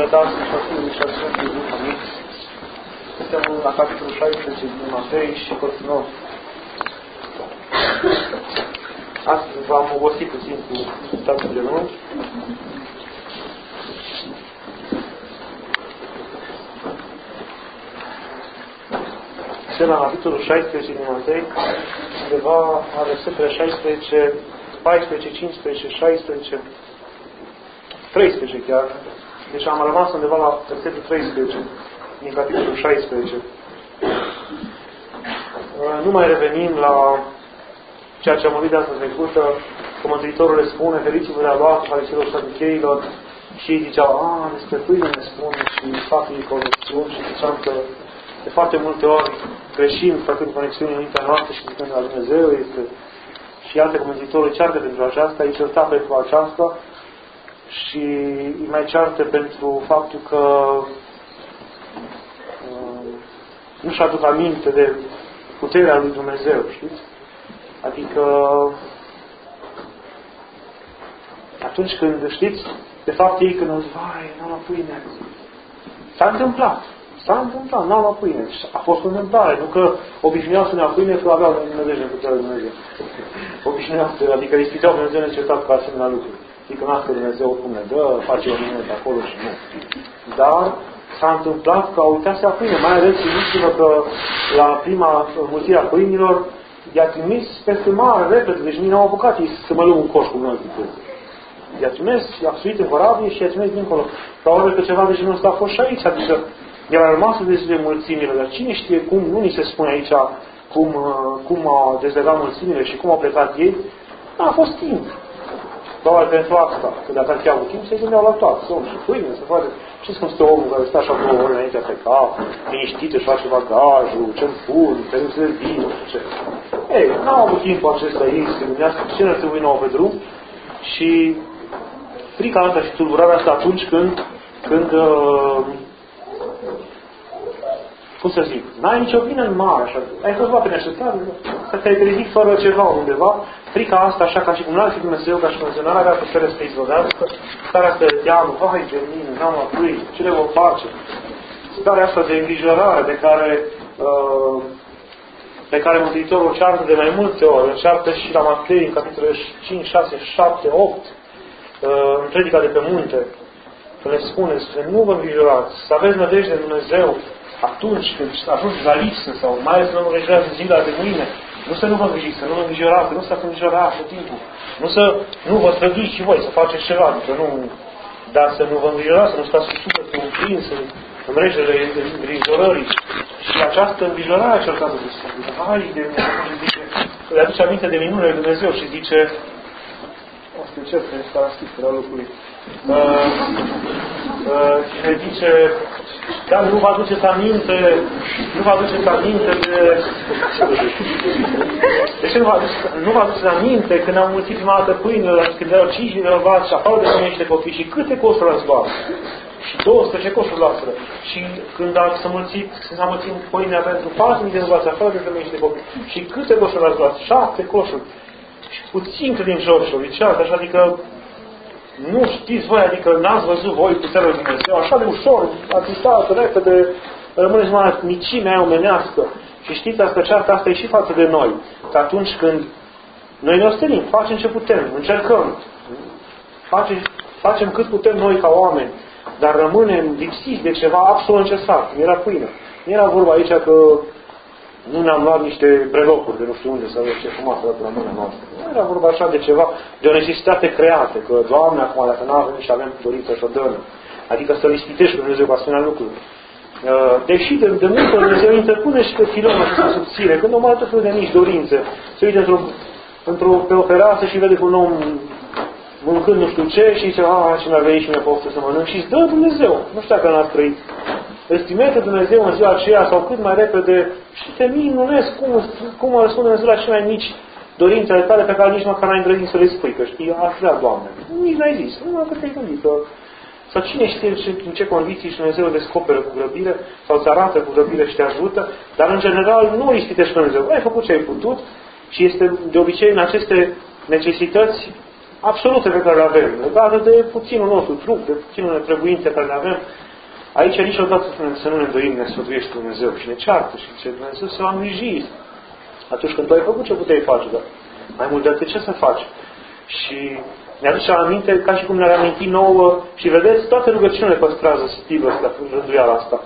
Tatălui și al Fiului și al Sfântului Duh. Amin. Suntem la capitolul 16 din Matei și continuăm. Astăzi v-am obosit puțin cu statul de genunchi. Suntem la capitolul 16 din Matei, undeva la versetele 16, 14, 15, 16, 13 chiar. Deci am rămas undeva la versetul 13 din capitolul 16. Nu mai revenim la ceea ce am vorbit de asta trecută, că Mântuitorul le spune, feriți-vă de a lua fariseilor și saducheilor, și ei ziceau, despre pâine ne spune și fac ei conexiuni și ziceam că de foarte multe ori greșim făcând conexiuni în mintea noastră și zicând la Dumnezeu este și iată că Mântuitorul ceartă pentru aceasta, îi certa pentru aceasta și îi mai ceartă pentru faptul că nu-și aduc aminte de puterea lui Dumnezeu, știți? Adică atunci când, știți, de fapt ei când au zis, vai, n-am la pâine. S-a întâmplat, n-am la pâine. A fost o întâmplare, nu că obișnuiau să ne ia pâine, că aveau Dumnezeu în puterea lui Dumnezeu. Obișnuiau, adică ispiteau Dumnezeu necesar cu asemenea lucruri. Adică n-a că Dumnezeu oricum ne dă, face o minune de acolo și nu. Dar s-a întâmplat că au uitat să ia pâine, mai ales gândiți-vă că la prima mulțire a pâinilor i-a trimis peste mare, repede, deci nici n-au apucat ei să mă luăm un coș cu noi cu pâine. I-a trimis, i-a suit în corabie și i-a trimis dincolo. Probabil că ceva de genul ăsta a fost și aici, adică el a rămas să dezlege mulțimile, dar cine știe cum, nu ni se spune aici cum a dezlegat mulțimile și cum au plecat ei, n-a fost timp. Probabil pentru asta, că dacă ar fi avut timp, se gândeau la toate, somn și pâine, să face. Știți cum stă omul care stă așa 2 ore înainte a pleca, liniștit, își face bagajul, ce-mi pun, permise de vin, nu știu ce. Ei, n-au avut timpul acesta ei să gândească ce ne trebuie nouă pe drum și frica asta și tulburarea asta atunci când cum să zic, n-ai nicio vină în mare, așa, ai fost luat pe neașteptate, să te-ai trezit fără ceva undeva, frica asta așa ca și cum n-ar fi Dumnezeu, ca și Dumnezeu n-ar avea putere să te izbăvească, starea asta de teamă, vai de mine, n-am la pâine, ce le vom face? Starea asta de îngrijorare pe care Mântuitorul o ceartă de mai multe ori, o ceartă și la Matei, în capitolele 5, 6, 7, 8, în predica de pe munte, că le spune, nu vă îngrijorați, să aveți nădejde în Dumnezeu, atunci când ajungi la lipsă sau mai ales nu vă îngrijorați zila de mâine, nu vă îngrijiți, să nu vă îngrijorați, nu să îngrijorați tot timpul. Nu vă străduiți și voi să faceți ceva, adică dar să nu vă îngrijorați, să nu stați cu sufletul împrins în mrejele îngrijorării. Și această îngrijorare cel care zice, hai de mine, le aduce aminte de minunile lui Dumnezeu și zice, asta e ce este la scriptura lucrului. Și zice, dar nu vă aduceți aminte de... De ce nu vă aduceți aminte când am mulțit prima dată pâinile, când erau 5 de răvați și afară de femei și de copii și câte coșuri ați luat? Și 12 coșuri luați. Și când s-a mulțit pâinea pentru 4.000 de răvați afară de femei și de copii. Și câte coșuri ați luat? 7 coșuri. Și puțin credincioși o ziceați, așa, adică nu știți voi, adică n-ați văzut voi puterea lui Dumnezeu, așa de ușor, ați uitat, repede, rămâneți mai micimea aia omenească. Și știți, cearta asta e și față de noi. Că atunci când noi ne ostenim, facem ce putem, încercăm, facem cât putem noi ca oameni, dar rămânem lipsiți de ceva absolut necesar. Era pâine. Nu era vorba aici că nu ne-am luat niște brelocuri de nu știu unde să avem ce frumos la mâna noastră. Nu era vorba așa de ceva, de o necesitate creată, că Doamne, acum dacă nu avem și avem dorință să o dăm. Adică să-L ispitești pe Dumnezeu cu asemenea lucruri. Deși de multe ori Dumnezeu interpune și pe filonul acesta subțire, când omul are tot felul de mici dorințe, se uite pe o fereastră și vede cu un om mâncând nu știu ce și zice, și mi-ar veni și mi-a poftă să mănânc și îți dă Dumnezeu. Nu știu dacă n-ați trăit. Îți trimite Dumnezeu în ziua aceea sau cât mai repede și te minunezi cum răspunde Dumnezeu la cele mai mici dorințe ale tale pe care nici măcar n-ai îndrăznit să le spui, că știi, aș vrea, Doamne. Nici n-ai zis, nu că te-ai gândit, că sau cine știe în ce condiții și Dumnezeu descoperă cu grăbire sau îți arată cu grăbire și te ajută, dar în general nu îi ispitești pe Dumnezeu. Ai făcut ce ai putut și este de obicei în aceste necesități absolute pe care le avem, legate de puținul nostru trup, de puținul trebuințe care le avem, aici niciodată să nu ne îndoim, ne sfătuiește Dumnezeu și ne ceartă și zice Dumnezeu să va îngriji. Atunci când tu ai făcut ce puteai face, dar mai mult de atât ce să faci? Și ne aduce aminte ca și cum ne-ar aminti nouă și vedeți, toate rugăciunile păstrează stilul ăsta, rânduiala asta.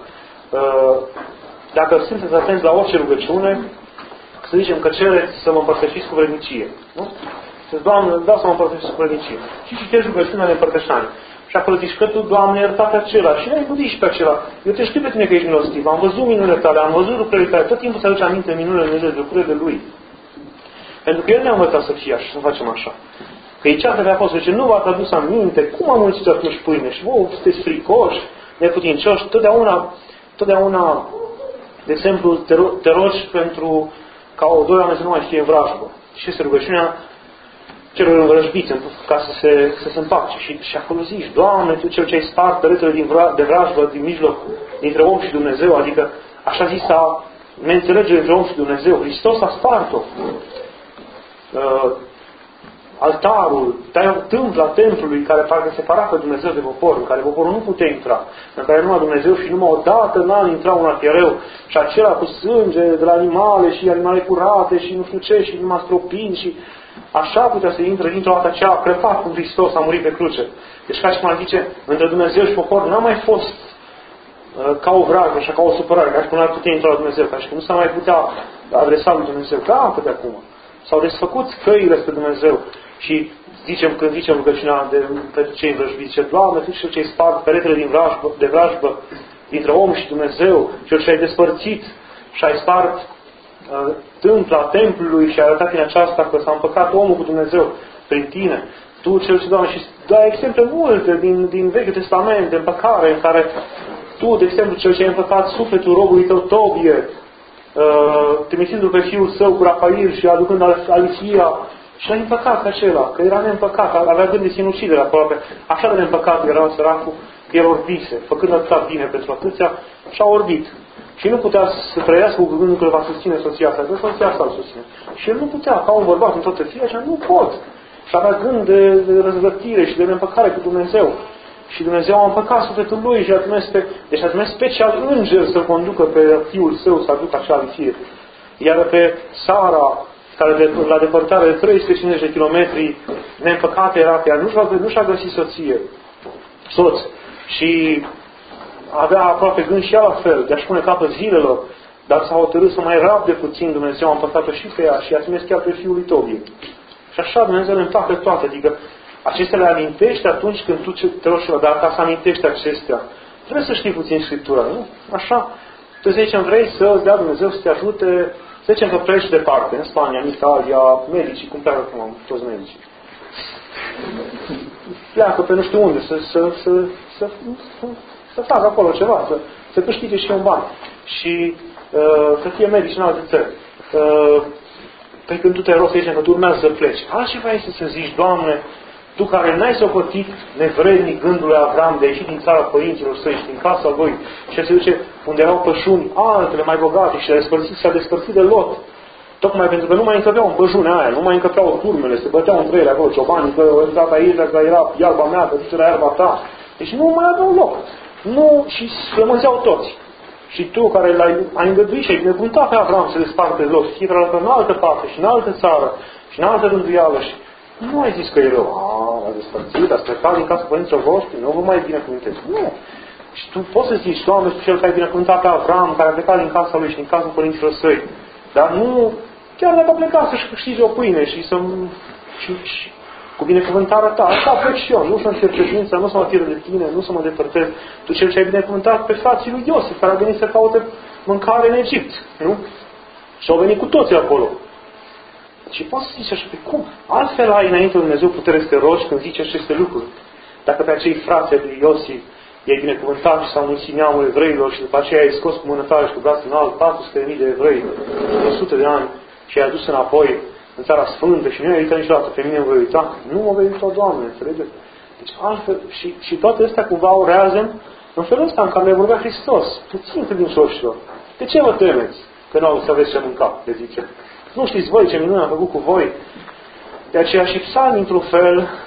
Dacă sunteți atenți la orice rugăciune, să zicem că cereți să mă împărtășiți cu vrednicie. Nu? Ziceți, Doamne, vreau să mă împărtășiți cu vrednicie. Și citești rugăciunea de împărtășanie. Și acolo zici că tu, Doamne, ierta pe acela. Și ne-ai gândit și pe acela. Eu te știu pe tine că ești milostiv. Am văzut minunile tale, am văzut lucrurile tale. Tot timpul se aduce aminte minunile Dumnezeu, de lucrurile de Lui. Pentru că El ne-a învățat să fie așa, să facem așa. Că e ceartă de apostol, zice, nu v-ați adus aminte, cum am mulțit atunci pâine? Și vouă sunteți fricoși, neputincioși, totdeauna, de exemplu, te rogi pentru ca doi oameni să nu mai fie în vrajbă. Și este rugăciunea celor învrăjbiți, ca să se împace. Și acolo zici, Doamne, Tu Cel ce ai spart peretele de vrajbă din mijloc, dintre om și Dumnezeu, adică așa zisa neînțelegere între om și Dumnezeu. Hristos a spart-o. Altarul, tâmpla templului care parcă separa pe Dumnezeu de popor, în care poporul nu putea intra, în care numai Dumnezeu și numai odată n-a intrat un archereu și acela cu sânge de la animale și animale curate și nu știu ce și numai stropini și așa putea să intre dintr-o dată aceea a crăpat cum Hristos a murit pe cruce. Deci ca și cum ar zice, între Dumnezeu și popor n-a mai fost ca o vragă și ca o supărare, ca și cum n-ar putea intra la Dumnezeu, ca și cum nu s-a mai putea adresa lui Dumnezeu. Gata de acum. S-au desfăcut căile spre Dumnezeu. Și când zicem rugăciunea pentru cei învrăjbiți, zice, Doamne, Tu Cel ce ai spart peretele de vrajbă dintre om și Dumnezeu, Cel ce ai despărțit și ai spart tâmpla templului și ai arătat în aceasta că s-a împăcat omul cu Dumnezeu prin Tine. Tu, Cel ce, Doamne, și dai exemple multe din Vechiul Testament de împăcare în care Tu, de exemplu, Cel ce ai împăcat sufletul robului Tău Tobie, trimițându-l pe fiul său cu Rafael și aducând Alisia, și l-a împăcat acela, că era neîmpăcat, avea gând de sinucidere aproape. Așa de neîmpăcat era săracul, că el orbise, făcând atâta bine pentru atâția, și a orbit. Și nu putea să trăiască cu gândul că îl va susține soția sa, că soția sa îl susține. Și el nu putea, ca un bărbat în toată firea, așa, nu pot. Și avea gând de răzvătire și de neîmpăcare cu Dumnezeu. Și Dumnezeu a împăcat sufletul lui și a trimis special înger să-l conducă pe fiul său să aducă acea alicie. Iar pe Sara, care la depărtare de 350 de kilometri neîmpăcată era pe ea, nu și-a găsit soț. Și avea aproape gând și ea la fel, de a-și pune capăt zilelor, dar s-a hotărât să mai rabde puțin. Dumnezeu a împăcat-o și pe ea și i-a trimis chiar pe fiul lui Tobie. Și așa Dumnezeu le împacă toate, adică acestea le amintești atunci când tu te rogi, dar ca să amintești acestea, trebuie să știi puțin Scriptura, nu? Așa, tu să zicem, vrei să îți dea Dumnezeu să te ajute. Să zicem că pleci departe, în Spania, în Italia, medicii, cum pleacă acum toți medicii. Pleacă pe nu știu unde, să facă acolo ceva, să câștige și un ban. Și să fie medici în alte țări. Păi când tu te rogi să zicem că tu urmează să pleci. Altceva este să zici, Doamne, Tu care n-ai socotit nevrednic gândul lui Avram de a ieși din țara părinților săi și din casa lui și se duce unde erau pășuni altele mai bogate și s-a despărțit de Lot. Tocmai pentru că nu mai încăpeau în pășunea aia, nu mai încăpeau turmele, se băteau între ele acolo, ciobanii, că data aici, că era iarba mea, că duce la iarba ta. Deci nu mai aveau loc. Nu, și rămânzeau toți. Și tu care ai îngăduit și ai binecuvântat pe Avram să desparte Lot, fiecare dată în altă parte și în altă țară și în altă rânduială și nu ai zis că e rău. A despărțit, ați plecat din casa părinților voștri, nu vă mai binecuvântezi. Nu. Și tu poți să zici, Doamne, Cel care ai binecuvântat pe Avram, care a plecat din casa lui și din casa părinților săi. Dar nu, chiar dacă a plecat să-și câștige o pâine și cu binecuvântarea ta, așa plec și eu. Nu să-mi fie credința, nu să mă pierd de tine, nu să mă depărtez. Tu Cel ce ai binecuvântat pe frații lui Iosif, care a venit să caute mâncare în Egipt. Nu? Și au venit cu toții acolo. Și poți să zici așa, pe cum? Altfel ai înainte lui Dumnezeu putere să te rogi când zici aceste lucruri. Dacă pe acei frați lui Iosif i-ai binecuvântat și s-au mulțit neamul evreilor și după aceea ai scos cu mână tare și cu brațul înalt 400.000 de evrei, 100 de ani și i-ai adus înapoi în Țara Sfântă și nu i-ai uitat niciodată, pe mine mă voi uita, nu mă vei uita, Doamne, înțelegeți? Deci altfel, și toate astea cumva urează în felul ăsta în care ne vorbea Hristos, puțin credincioșilor. De ce vă temeți că nu au să aveți ce mânca, le zice? Nu știți voi ce minune am făcut cu voi? De aceea și psalmii, într-un fel,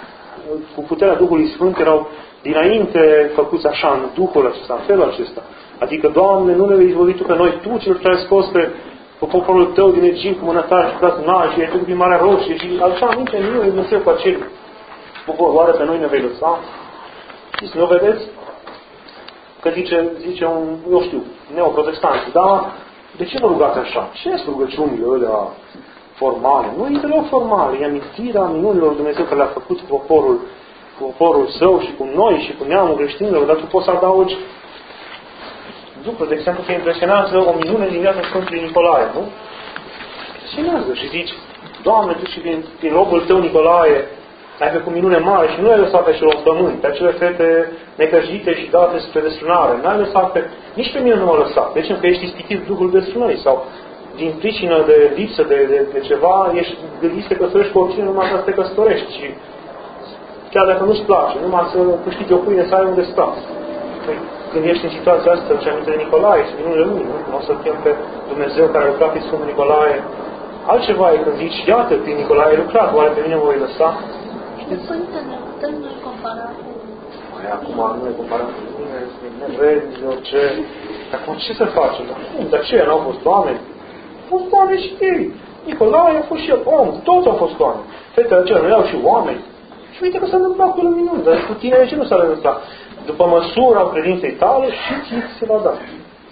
cu puterea Duhului Sfânt erau dinainte făcuți așa, în Duhul acesta, în felul acesta. Adică, Doamne, nu ne vei izbăvi Tu pe noi, Tu cel care ai scos pe poporul Tău din Egipt cu mână tare și cu brațul înalt și ai trecut prin Marea Roșie și așa aminte, nu e Dumnezeu cu acel popor, oare pe noi ne vei lăsa? Știți, nu vedeți? Că zice un, eu știu, neoprotestant, dar de ce vă rugați așa? Ce sunt rugăciunile alea formale? Nu e deloc formale, e amintirea minunilor lui Dumnezeu care le-a făcut cu poporul Său și cu noi și cu neamul creștinilor, dar tu poți să adaugi lucruri. De exemplu, te impresionează o minune din viața Sfântului Nicolae, nu? Impresionează și zici, Doamne, Tu și prin robul Tău, Nicolae, ai făcut minune mari și nu ai lăsat pe celor pământ, pe acele fete necăjite și date spre destrunare. Nu ai lăsat nici pe mine nu m-a lăsat. Deci că ești ispitit Duhul destrunării sau din pricină de lipsă de ceva, ești gândit să te căsătorești cu oricine, numai să te căsătorești. Și chiar dacă nu-ți place, numai să câștigi o pâine, să ai unde sta. Păi, când ești în situația asta, ce aminte de Nicolae și minunile lui, nu o să chem pe Dumnezeu care a lucrat prin Sfântul Nicolae. Altceva e când zici, iată, prin Nicolae ai lucrat, oare pe mine mă voi lăsa? Părinte, ne putem noi compara cu... Acum nu ne comparăm cu mine, ne vezi, orice. Acum ce să facem? Dar ce? N-au fost oameni? Au fost oameni și ei. Nicolae a fost și el om. Toți au fost oameni. Fetele acelea nu erau și oameni. Și uite că s-a întâmplat cu el minuni. Dar cu tine de ce nu s-a întâmplat? După măsura credinței tale și ți se va da.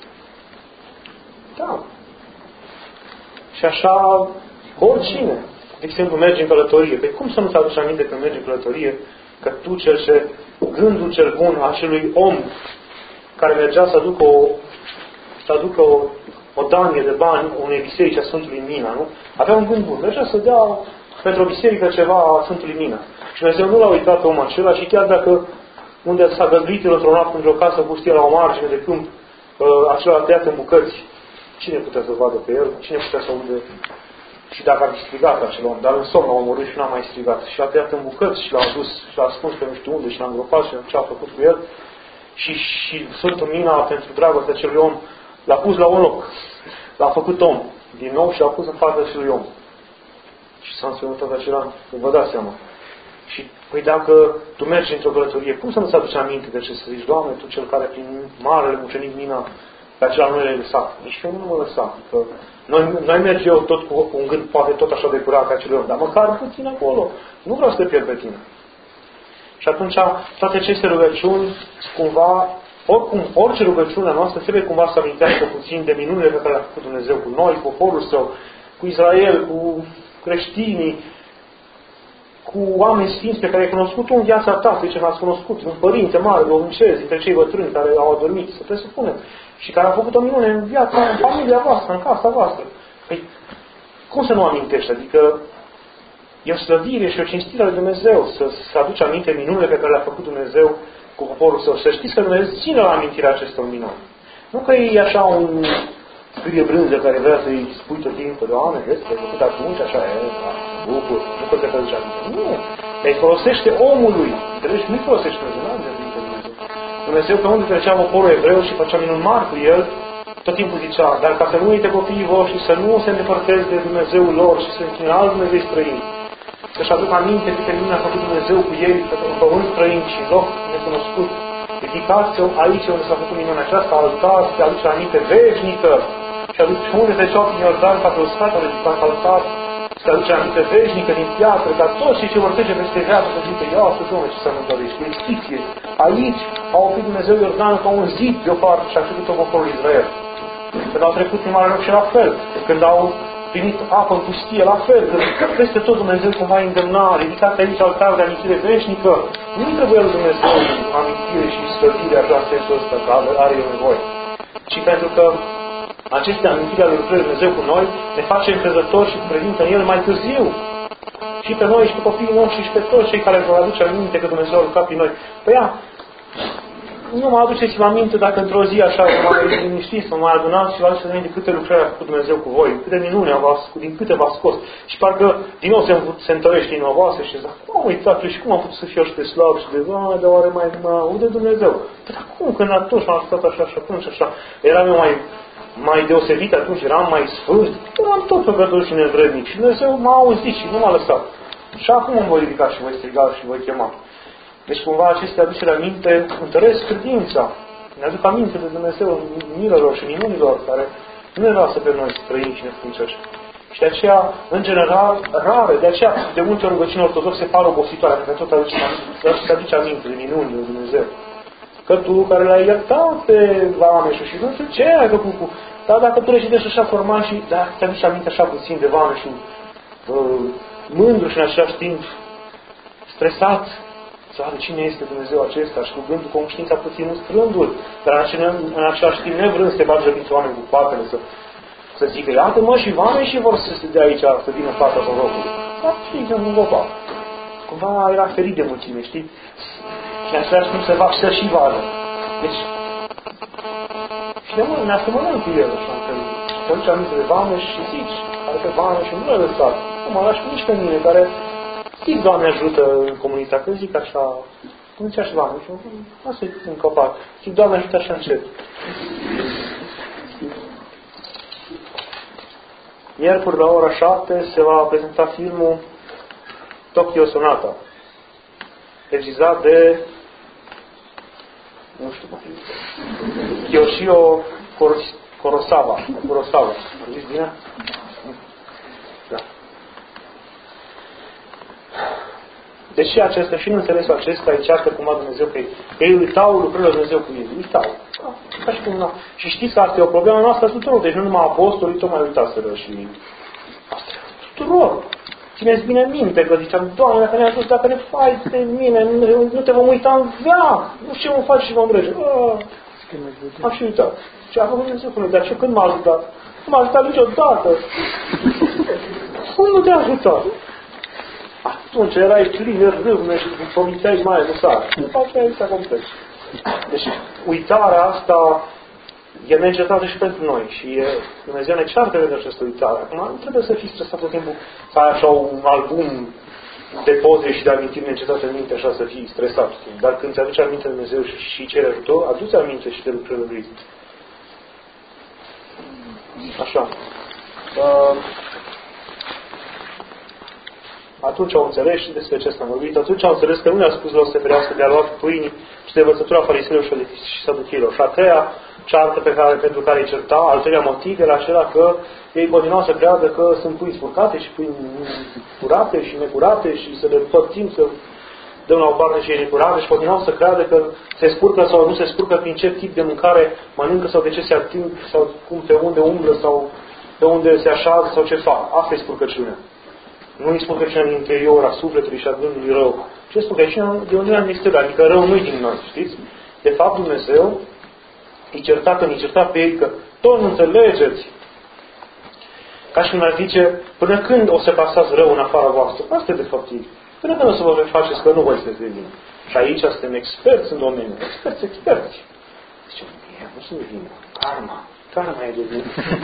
Da. Și așa, oricine. De exemplu, mergi în călătorie. Păi cum să nu-ți aduci aminte când mergi în călătorie că tu gândul cel bun a acelui om care mergea să aducă o danie de bani unei biserici a Sfântului Mina, nu? Avea un gând bun. Mergea să dea pentru o biserică ceva a Sfântului Mina. Și Dumnezeu nu l-a uitat pe omul acela și chiar dacă unde s-a găzduit el într-o noapte într-o casă pustie la o margine de câmp, acela a tăiat în bucăți. Cine putea să vadă pe el? Cine putea să aude? Și dacă ar fi strigat acel om, dar în somn l-a omorât și n-a mai strigat. Și l-a tăiat în bucăți și l-a dus și l-a ascuns pe nu știu unde și l-a îngropat și ce a făcut cu el. Și Sfântul Mina, pentru dragostea acelui om, l-a pus la un loc. L-a făcut om din nou și l-a pus în fața acelui om. Și s-a înspăimântat acela, vă dați seama. Și păi dacă tu mergi într-o călătorie, cum să nu-ți aduci aminte de ce să zici, Doamne, Tu cel care prin marele mucenic Mina pe acela nu le-ai lăsat. Nici pe mine nu mă lăsa. Că noi merg eu tot cu un gând poate tot așa de curat ca acelui om, dar măcar puțin acolo. Nu vreau să te pierd pe tine. Și atunci toate aceste rugăciuni, cumva, orice rugăciune a noastră trebuie cumva să amintească puțin de minunile pe care le-a făcut Dumnezeu cu noi, cu poporul Său, cu Israel, cu creștinii, cu oameni sfinți pe care ai cunoscut tu în viața ta, pe ce v-ați cunoscut, un părinte mare, duhovnicesc, dintre cei bătrâni care au adormit, să presupunem, și care au făcut o minune în viața, în familia voastră, în casa voastră. Păi, cum să nu amintești? Adică e o slăvire și o cinstire lui Dumnezeu să aduci aminte minunile pe care le-a făcut Dumnezeu cu poporul Său. Să știți că Dumnezeu ține la amintirea acestor minuni. Nu că e așa un scrie brânză care vrea să-i spui tot timpul, Doamne, vezi, te-ai făcut atunci, așa e, bucur, nu că te aduce aminte. Nu, îi folosește omului. Înțelegi? Nu-i folosește Dumnezeu. Dumnezeu pe unde trecea poporul evreu și făcea minuni mari cu el, tot timpul zicea, dar ca să nu uite copiii voștri, să nu se îndepărteze de Dumnezeul lor și să închină alt Dumnezeu străin. Să-și aduc aminte câte minuni a făcut Dumnezeu cu ei, pe un pământ străin și în loc necunoscut. Ridicați-o aici unde s-a făcut minunea aceasta, altar, să te aduce aminte veșnică. Și unde treceau prin Iordan, ca pe o sfată, ridicat altar, să te aduce aminte veșnică din piatră, ca toți cei ce vor trece peste viață, să zică, ia să Domnule, ce s-a întâmplat. Cu extiție. Aici a oprit Dumnezeu Iordanul ca un zid deoparte și a trecut-o poporul Israel. Când au trecut prin Marea Roșie la fel. Când au primit apă în pustie la fel. Când peste tot Dumnezeu cumva îndemna, ridicat aici altar de amintire veșnică. Nu-i trebuie lui Dumnezeu amintire și slăvire așa în sensul ăsta, că are el nevoie. Ci pentru că aceste amintiri ale lucrării Dumnezeu cu noi ne face încrezători și cu credință în El mai târziu. Și pe noi, și pe copiii noștri, și pe toți cei care vor aduce aminte că Dumnezeu a lucrat prin noi. Păi ia, nu mă aduceți-vă aminte dacă într-o zi așa vă mai liniștiți, vă mai adunați și vă aduceți aminte câte lucrări a făcut Dumnezeu cu voi, câte minune din câte v-a scos. Și parcă din nou se întărește inima voastră și zice, cum am uitat eu și cum am putut să fiu așa de slab și de dar oare mai unde Dumnezeu? Păi dar cum? Când atunci m-am ajutat așa și atunci așa. Eram eu mai deosebit atunci, eram mai sfânt, eram tot păcătos și nevrednic. Și Dumnezeu m-a auzit și nu m-a lăsat. Și acum mă voi ridica și voi striga și voi chema. Deci cumva aceste aducere aminte întăresc credința. Ne aduc aminte de Dumnezeu milelor și minunilor care nu ne lasă pe noi străini și neputincioși. Și de aceea, în general, rare, de aceea de multe ori rugăciunea ortodoxe pare obositoare, pentru că tot aduce aminte de minunile lui Dumnezeu. Că tu care l-ai iertat pe vameșul și nu știu ce ai făcut cu... Dar dacă tu recitești așa formal și te aduci aminte așa puțin de vameșul mândru și în același timp stresat, să vadă cine este Dumnezeu acesta și cu gândul conștiința puțin strându-l, dar în același timp nevrând să te bagi răbiți oameni cu patele, să zică, iată mă și vameș și vor să se dea aici, să vină în fața prorocului. Dar știi, un copac. Cumva era ferit de mulțime, știi? Și în același timp să și vadă. Deci, și de mult ne asemănăm cu el, așa, că te aduci aminte de vameș și zici, adică vameș și nu l-a lăsat. Nu mă lași nici pe mine, care zic, Doamne ajută în comunitate, că zic așa, cum zicea și vameș, asta-i un copac. Zic, Doamne ajută așa încet. Miercuri la ora 7 se va prezenta filmul Tokyo Sonata, regizat de, nu știu cum Kiyoshio Kurosawa. Am zis bine? Da. Deși și în înțelesul acesta îi ceartă cumva Dumnezeu pe ei. Ei uitau lucrurile lui Dumnezeu cu ei. Uitau. Ca și cum nu. Și știți că asta e o problemă noastră tuturor. Deci nu numai apostolii, tocmai uitaseră și asta tuturor. Țineți bine minte că ziceam, Doamne, dacă ne ajuți, dacă ne faci de mine, nu te vom uita în veac. Nu știu ce vom face și vom trece. Am și uitat. Și a făcut Dumnezeu cu noi. Dar și când m-a ajutat? Nu m-a ajutat niciodată. Cum nu te-a ajutat? Atunci erai plin de râvne și promiteai mai musar. După aceea ai complet. Deci uitarea asta e neîncetată și pentru noi. Și Dumnezeu ne ceartă de această uitare. Acum nu trebuie să fii stresat tot timpul să ai așa un album de poze și de amintiri neîncetate în minte, așa să fii stresat. Dar când ți aduce aminte Dumnezeu și cere ajutor, aduți aminte și de lucrurile lui. Așa. Atunci au înțeles și despre ce s-a vorbit. Atunci au înțeles că nu le-a spus la o să ferească de a luat pâini și de învățătura fariseilor și saducheilor. Și a treia ceartă pentru care îi certa, al treilea motiv era acela că ei continuau să creadă că sunt pâini spurcate și pâini curate și necurate și să le împărțim, să dăm la o parte și necurate și continuau să creadă că se spurcă sau nu se spurcă prin ce tip de mâncare mănâncă sau de ce se ating sau cum pe unde umblă sau pe unde se așează sau ce fac. Asta e spurcăciunea. Nu îi spurcăciunea din interior a sufletului și a gândului rău. Ce spurcăciunea de undeva în exterior, adică rău nu-i din noi, știți? De fapt, Dumnezeu îi certa pe ei că tot nu înțelegeți. Ca și cum ar zice, până când o să pasați rău în afara voastră? Asta e de fapt ei. Până când o să vă refaceți că nu voi sunteți de vină. Și aici suntem experți în domeniu. Experți. Zice, nu sunt de vină. Karma e de vină.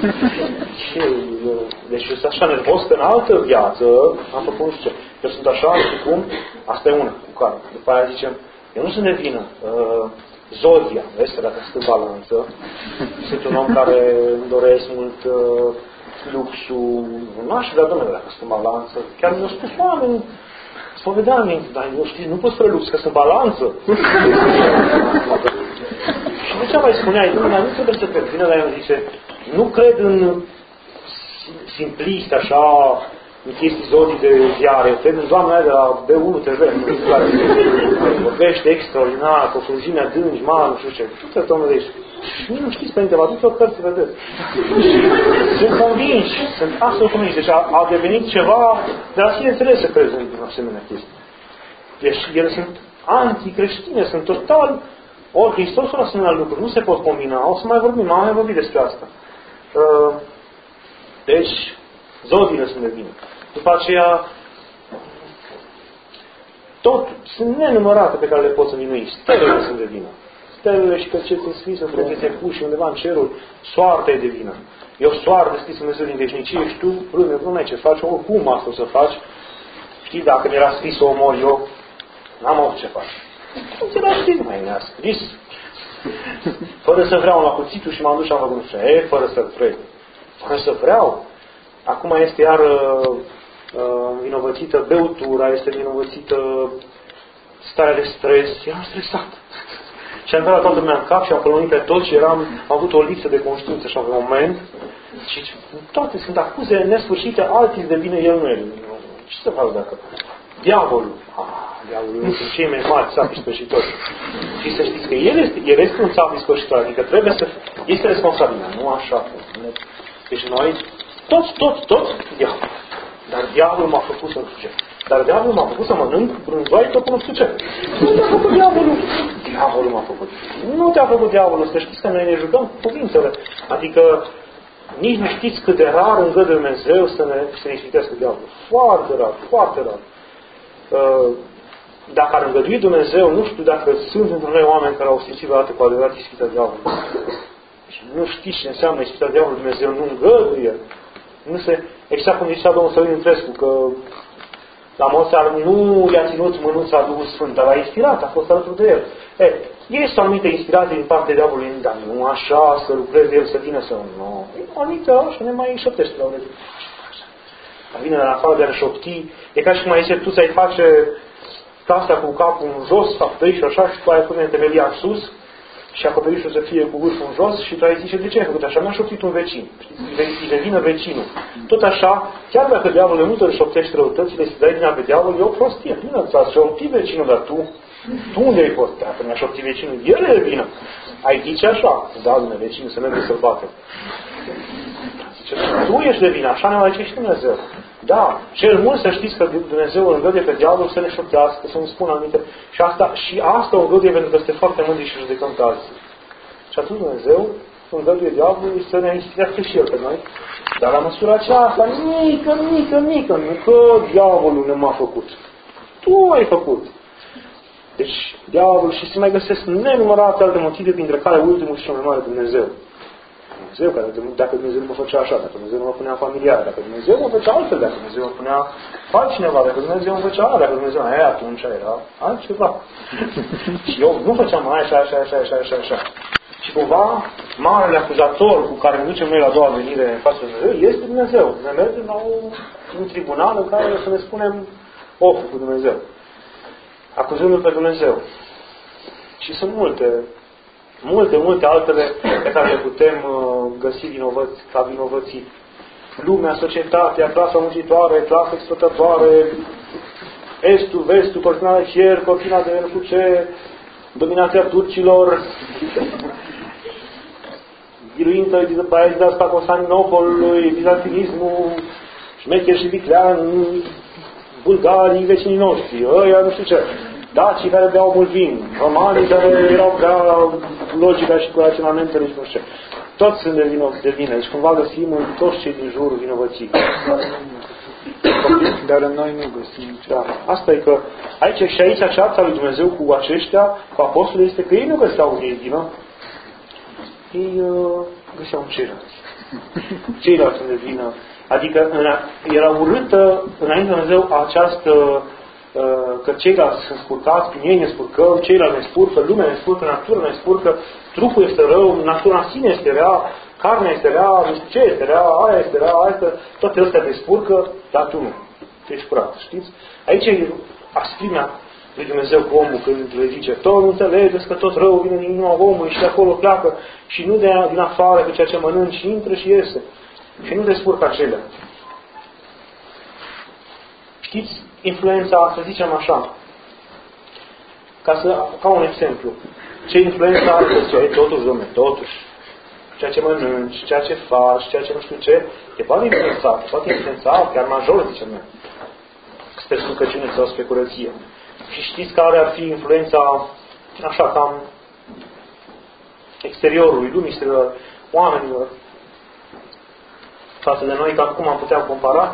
Deci sunt așa nervos că în altă viață am făcut nu știu ce. Eu sunt așa și cum, asta e una cu karma. După aia zicem, eu nu sunt de vină. Zodia, vezi, dacă sunt în balanță. Sunt un om care îmi doresc mult luxul. Nu aș vrea, domnule, dacă sunt în balanță. Chiar mi-au spus oameni, spovedanii, dar eu știi, nu pot spre lux, că sunt în balanță. Și de ce mai spuneai, domnule, nu trebuie să cred. Vine la el zice, nu cred în simplist, așa, în chestii zodii de ziare. Cred în doamna aia de la B1 TV, care vorbește extraordinar, cu o frunzime adânci, mare, nu știu ce. Tu te domnule, și nu știți, Părinte, vă aduc o cărți, vedeți. Sunt convinși, sunt absolut convinși. Deci a devenit ceva de la sine înțeles să crezi în asemenea chestii. Deci ele sunt anticreștine, sunt total... Ori Hristosul asemenea lucruri nu se pot combina. O să mai vorbim, am mai vorbit despre asta. Deci, zodiile sunt de vină. După aceea, tot sunt nenumărate pe care le poți învinui. Stelele sunt de vină. Stelele și pe ce ți-e scris, trebuie să te puși undeva în cerul, soarta e de vină. E o soartă scris în Dumnezeu din veșnicie și tu, râme, nu ai ce faci, oricum asta o să faci. Știi, dacă mi-era scris să omor eu, n-am avut ce faci. Nu ți-era scris, mai mi-a scris. Fără să vreau la cuțitul și m-am dus și am făcut fără să vreau. Fără să vreau. Acum este iar vinovățită beutura, este vinovățită starea de stres. Eram stresat. Și am dat la toată lumea în cap și am pălănit pe toți și am avut o lipsă de conștiință și la un moment. Și toate sunt acuze nesfârșite, alții de bine, el nu e. Ce să fac dacă? Diavolul. Diavolul sunt cei mai mari țapi spășitori. Și să știți că el este un țap spășitor, adică trebuie să... Este responsabil, nu așa. Deci noi, toți, diavol. Dar diavolul m-a făcut să nu știu ce. Dar diavolul m-a făcut să mănânc brânzoi tot nu știu ce. Nu te-a făcut diavolul. Diavolul m-a făcut. Nu te-a făcut diavolul. Să știți că noi ne jucăm cu cuvintele. Adică nici nu știți cât de rar îngăduie Dumnezeu să ne ispitească diavolul. Foarte rar, foarte rar. Dacă ar îngădui Dumnezeu, nu știu dacă sunt între noi oameni care au simțit vreodată cu adevărat ispita diavolului. Și nu știți ce înseamnă ispita diavolului, Dumnezeu nu îngăduie. Nu se, exact cum zicea domnul Sălin Întrescu, că la Mozart nu i-a ținut mânuța Duhul Sfânt, dar l-a inspirat, a fost alături de el. Este o anumită inspirație din partea diavolului, dar nu așa, să lucreze el, să vină, să nu. E o anumită, așa, ne mai șoptește la ureche. Dar vine în afară de a șopti, e ca și cum ai zice, tu să-i face casa cu capul în jos, acoperiș și așa, și tu ai pune temelia în sus, și acoperișul să fie cu vârful în jos, și tu ai zice, de ce ai făcut așa? Mi-a șoptit un vecin. Îi devină vecinul. Tot așa, chiar dacă diavolul nu te șoptește răutățile, să dai vina pe diavol, e o prostie. Bine, ți-a șoptit vecinul, dar tu unde ai fost? Dacă mi-a șoptit vecinul, el e vină. Ai zice așa, da, lumea, vecinul, să merge să-l bată. Zice, tu ești de vină, așa ne mai zice și Dumnezeu. Da, cel mult să știți că Dumnezeu îl îngăduie pe diavolul să ne șoptească, să nu spună anumite. Și asta o îngăduie pentru că este foarte mândri și judecăm pe alții. Și atunci Dumnezeu îngăduie diavolului să ne inspirească și el pe noi. Dar la măsura aceasta, mică, nu că diavolul ne m-a făcut. Tu ai făcut. Deci, diavolul și se mai găsesc nenumărate alte motive, printre care ultimul și cel mai mare Dumnezeu. Dumnezeu, care, dacă Dumnezeu nu mă făcea așa, dacă Dumnezeu nu mă punea familiar, dacă Dumnezeu mă făcea altfel, dacă Dumnezeu mă punea altcineva, dacă Dumnezeu mă făcea ala, dacă Dumnezeu atunci era altceva. Și eu nu făceam așa. Și cumva, marele acuzator cu care ne ducem noi la a doua venire în fața Dumnezeu este Dumnezeu. Ne mergem la un tribunal în care să ne spunem oful cu Dumnezeu. Acuzându-L pe Dumnezeu. Și sunt multe altele pe care le putem găsi ca vinovății. Lumea, societatea, clasa muncitoare, clasa exploatatoare, estul, vestul, cortina de fier, cortina de nu știu ce, dominația turcilor, biruință de asta Constantinopolului, bizantinismul, șmecher și viclean, bulgarii, vecinii noștri, ăia nu știu ce. Dacii care beau mult vin, romanii care erau prea logica și cu raționamentele și nu știu ce. Toți sunt de vină. Deci cumva găsim în toți cei din jur vinovății. Dar în noi nu găsim nicio. Da. Asta e că aici cearta lui Dumnezeu cu aceștia, cu apostolii, este că ei nu găseau ei vină. Ei găseau ceilalți. Ceilalți sunt de vină. Adică era urâtă înainte de Dumnezeu această că ceilalți sunt spurcați, prin ei ne spurcăm, ceilalți ne spurcă, lumea ne spurcă, natura ne spurcă, trupul este rău, natura în sine este rea, carnea este rea, nu știu ce este rea, aia este rea, aia este, toate astea te spurcă, dar tu nu. Tu ești curat, știți? Aici e asprimea lui Dumnezeu cu omul când le zice, tot nu înțelegeți că tot rău vine din inima omului și de acolo pleacă și nu din afară pe ceea ce mănânci și intră și iese. Și nu te spurcă acelea. Știți influența, să zicem așa, ca un exemplu, ce influența are pe ce? Totuși, dom'le, totuși, ceea ce mănânci, ceea ce faci, ceea ce nu știu ce, te poate influența, chiar major, zicem noi, spre sucăciune sau spre curăție. Și știți care ar fi influența, așa, cam exteriorului, lumii exterioare, oamenilor, față de noi, cam cum am putea compara,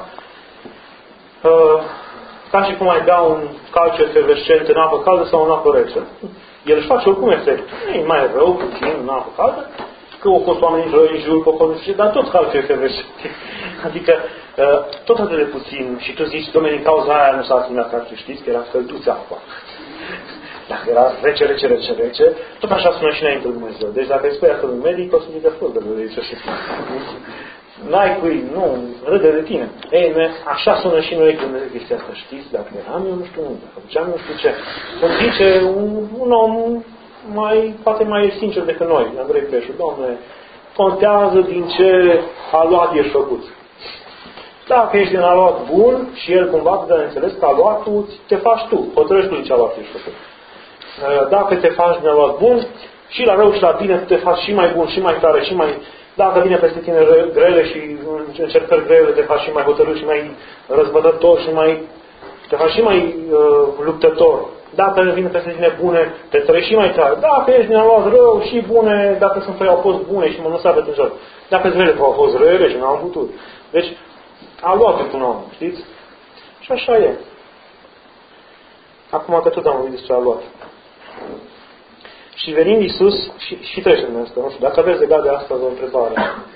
ca și cum ai bea un calciu efervescent în apă caldă sau în apă rece. El își face oricum efect. Nu e mai rău puțin în apă caldă, că o fost oamenii răi în jur, dar tot calciu efervescent. Adică tot atât de puțin. Și tu zici, dom'le, din cauza aia nu s-a atinat calciu, știți că era călduță apa. Dacă era rece, tot așa spune și înainte Dumnezeu. Deci dacă îi spui asta un medic, o să zică fost de n-ai cui, nu, râde de tine. Ei, așa sună și noi când zic chestia asta. Știți, dacă eram eu nu știu unde, dacă făceam nu știu ce. Când zice un om poate mai sincer decât noi, Andrei Preșu, Doamne, contează din ce aluat ești făcut. Dacă ești din aluat bun și el cumva te dă înțeles că aluatul te faci tu, hotărăști tu din ce aluat ești făcut. Dacă te faci din aluat bun, și la rău și la bine te faci și mai bun, și mai tare, și mai... Dacă vine peste tine grele și încercări grele, te faci și mai hotărât, și mai răzbătător, și mai... te faci și mai luptător. Dacă vine peste tine bune, te trăiești și mai tare. Dacă ești din aluat rău și bune, dacă sunt făi au fost bune și mă nu s-a în joc. Dacă sunt rele, au fost rele și nu am putut. Deci, aluatul până om, știți? Și așa e. Acum că tot am vorbit despre aluat. Și venind Iisus, și trecem în asta, nu știu, dacă aveți legat de asta o întrebare.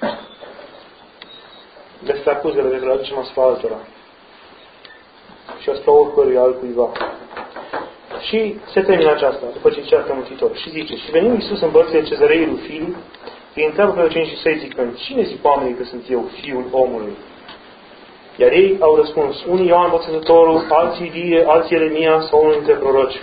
Despre acuzele de care le aducem asupra altora. Și asupra oricărui altcuiva. Și se termină aceasta, după ce încearcă Mântuitorul. Și zice, și venind Iisus în părțile Cezăreii lui Filip, îi întreabă pe ucenicii săi zicând, cine zic oamenii că sunt eu, Fiul omului? Iar ei au răspuns, unii Ioan Botezătorul, alții Ilie, alții Ieremia sau unul dintre proroci.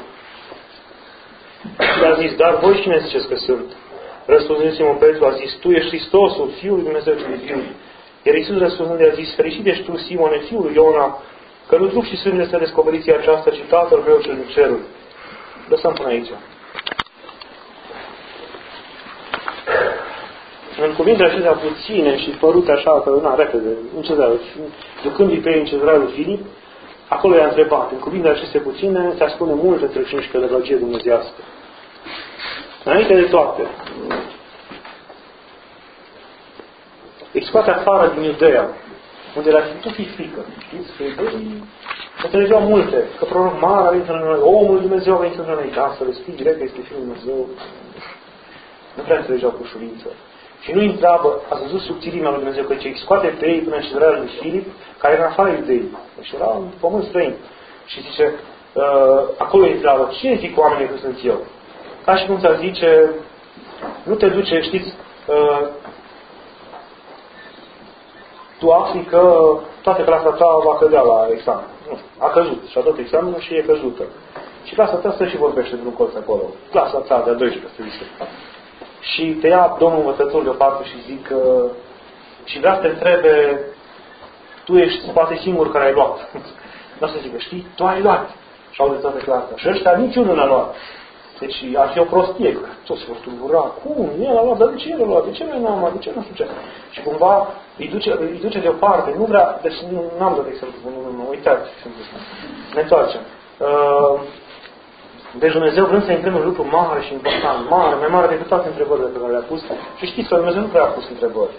Și le-a zis, dar voi cine ziceți că sunt? Răspunzând Simon Petru a zis, tu ești Hristosul, Fiul lui Dumnezeu celui viu. Iar Iisus răspunzând a zis, fericit ești tu, Simone, fiul lui Iona, că nu trup și sânge să descoperiți aceasta, ci Tatăl meu cel din cerul. Lăsăm până aici. În cuvintele acestea puține și părute așa, că repede, în Cezarul, ducându-i pe ei în Cezarul lui Filip, acolo i-a întrebat, în cuvintele acestea puține, se ascunde multe înțelepciune și pedagogie dumnezeiască. Înainte de toate, îi scoate afară din Iudeea, unde le-a fi frică. Știți? Că iudeii înțelegeau multe, că proroc mare a venit între noi, omul Dumnezeu a venit între noi, da, să le spui direct că este Fiul Dumnezeu. Nu prea înțelegeau cu ușurință. Și nu întreabă, ați văzut subțilimea lui Dumnezeu, că îi scoate pe ei până în Cezarea lui Filip, care era afară iudeii. Deci era un pământ străin. Și zice, acolo îi întreabă, cine zic oamenii că sunt eu? Ca și cum ți-ar zice, nu te duce, știți, tu afli că toată clasa ta va cădea la examen. Nu știu, a căzut și a dat examenul și e căzută. Și clasa ta stă și vorbește într-un colț acolo. Clasa ta de-a 12, să zice. Și te ia domnul învățător deoparte și zic și vrea să te întrebe, tu ești poate singur care ai luat. Nu o să zică, știi, tu ai luat. Și au de toată clasa. Și ăștia niciunul n-a luat. Deci ar fi o prostie. Toți se vor tulbura. Cum? El a luat, dar de ce el a luat? De ce noi n-am luat? De ce nu știu ce? Și cumva îi duce deoparte. Nu vrea, deci n-am dat exemplu. Nu, uitați. Ne întoarcem. Deci Dumnezeu vrând să intrăm în lucru mare și important, mare, mai mare decât toate întrebările pe care le-a pus. Și știți că Dumnezeu nu prea a pus întrebări.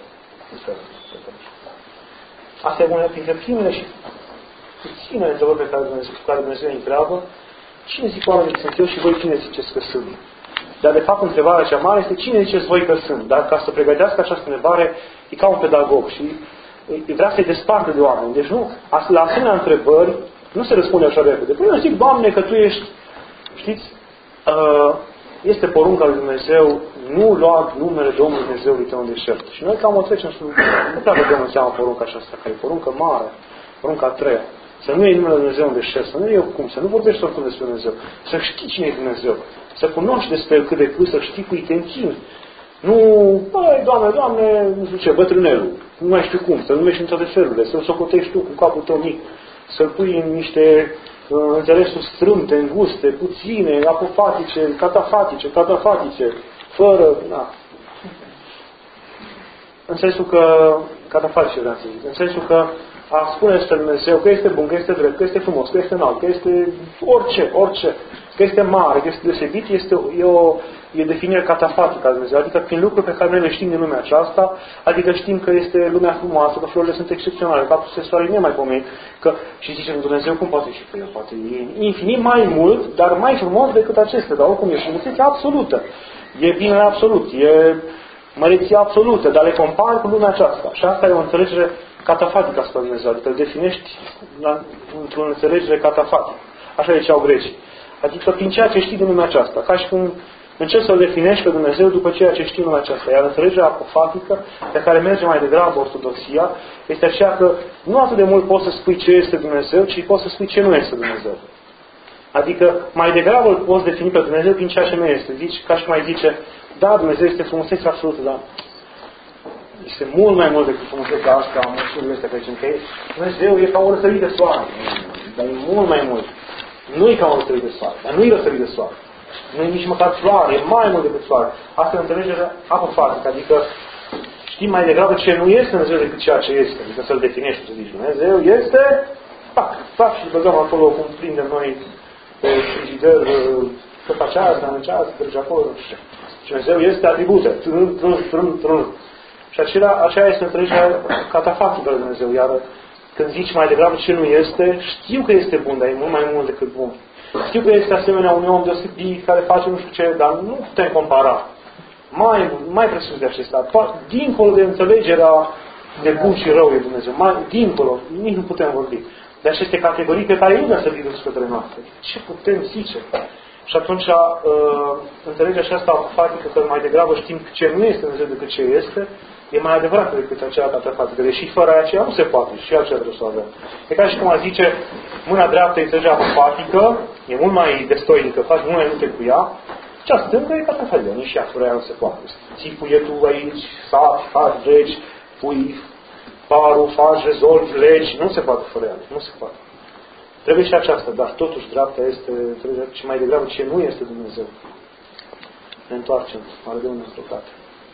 Asta e una dintre primele și puține întrebări pe care Dumnezeu îi întreabă. Cine zic oamenii că sunt eu și voi cine ziceți că sunt? Dar de fapt întrebarea cea mare este cine ziceți voi că sunt? Dar ca să pregătească această întrebare e ca un pedagog și vrea să-i desparte de oameni. Deci nu, la asemenea întrebări nu se răspunde așa repede. Păi eu zic, Doamne, că Tu ești, știți, este porunca lui Dumnezeu, nu lua numele Domnului Dumnezeului tău în deșert. Și noi cam o trecem și nu prea vedem în seama porunca aceasta, care e poruncă mare, porunca a treia. Să nu iei numele Dumnezeu în deșert, să nu iei cum, să nu vorbești oricum despre Dumnezeu, să știi cine e Dumnezeu, să cunoști despre El cât de cât, să știi cui te închini. Nu, băi, Doamne, nu știu ce, bătrânelul, nu mai știu cum, să-L numești în toate felurile, să-L socotești tu cu capul tău mic, să-L pui în niște înțelesuri strâmte, înguste, puține, apofatice, catafatice, fără, na. În sensul că, catafatice vreau să zic, în sensul că a spune despre Dumnezeu că este bun, că este drept, că este frumos, că este înalt, că este orice, că este mare, că este deosebit, e definire catafatică a Dumnezeu, adică prin lucruri pe care noi le știm din lumea aceasta, adică știm că este lumea frumoasă, că florile sunt excepționale, că apsul soarele nu e mai pomenit, și zicem Dumnezeu cum poate și că El poate e infinit mai mult, dar mai frumos decât acestea, dar oricum e frumusețea absolută, e binele absolut, e măreția absolută, dar le compari cu lumea aceasta. Și asta e o înțelegere catafatică asupra Dumnezeu, adică îl definești într-o înțelegere catafatică. Așa ziceau grecii. Adică prin ceea ce știi din lumea aceasta. Ca și cum Încerci să-L definești pe Dumnezeu după ceea ce știm în aceasta. Iar înțelegerea apofatică, pe care merge mai degrabă ortodoxia, este aceea că nu atât de mult poți să spui ce este Dumnezeu, ci poți să spui ce nu este Dumnezeu. Adică mai degrabă îl poți defini pe Dumnezeu din ceea ce nu este. Zici, ca și mai zice, da, Dumnezeu este frumusețe absolută, dar este mult mai mult decât frumusețea asta, măsurile astea, că zicem că Dumnezeu e ca o răsărit de soare. Dar e mult mai mult. Nu e ca o răsărit de soare, dar nu e răsărit de soare. Nu e nici măcar floare, e mai mult decât floare. Asta e înțelegerea apofatică, adică știi mai degrabă ce nu este Dumnezeu decât ceea ce este. Adică să-L definești, să zici, Dumnezeu este, fac și băgăm acolo cum prindem noi pe frigider, că face asta, în ceasă, trece acolo, nu știu ce. Dumnezeu este atribute, trân. Și aceea este înțelegerea catafatică de Dumnezeu. Iar când zici mai degrabă ce nu este, știu că este bun, dar e mult mai mult decât bun. Știu că este asemenea un om deosebit care face nu știu ce, dar nu putem compara. Mai presus de acesta. Dincolo de înțelegerea de bun și rău e Dumnezeu. Mai dincolo, nici nu putem vorbi. De aceste categorii pe care nu să fie dus către noastre. Ce putem zice? Și atunci înțelegerea aceasta apofatică că mai degrabă știm ce nu este Dumnezeu decât ce este, e mai adevărat decât aceea catafatică. Deși fără aceea nu se poate și aceea trebuie să o avem. E ca și cum a zice, mâna dreaptă e înțelegerea apofatică, e mult mai destoinică, faci mult mai multe cu ea, cea stângă e catafatică, nici ea fără ea nu se poate. Ții puietul aici, faci regi, pui parul, faci, rezolvi, legi, nu se poate fără ea, nu se poate. Trebuie și aceasta, dar totuși dreapta este, trebuie și mai degrabă ce nu este Dumnezeu. Ne întoarcem, are de unde păcate.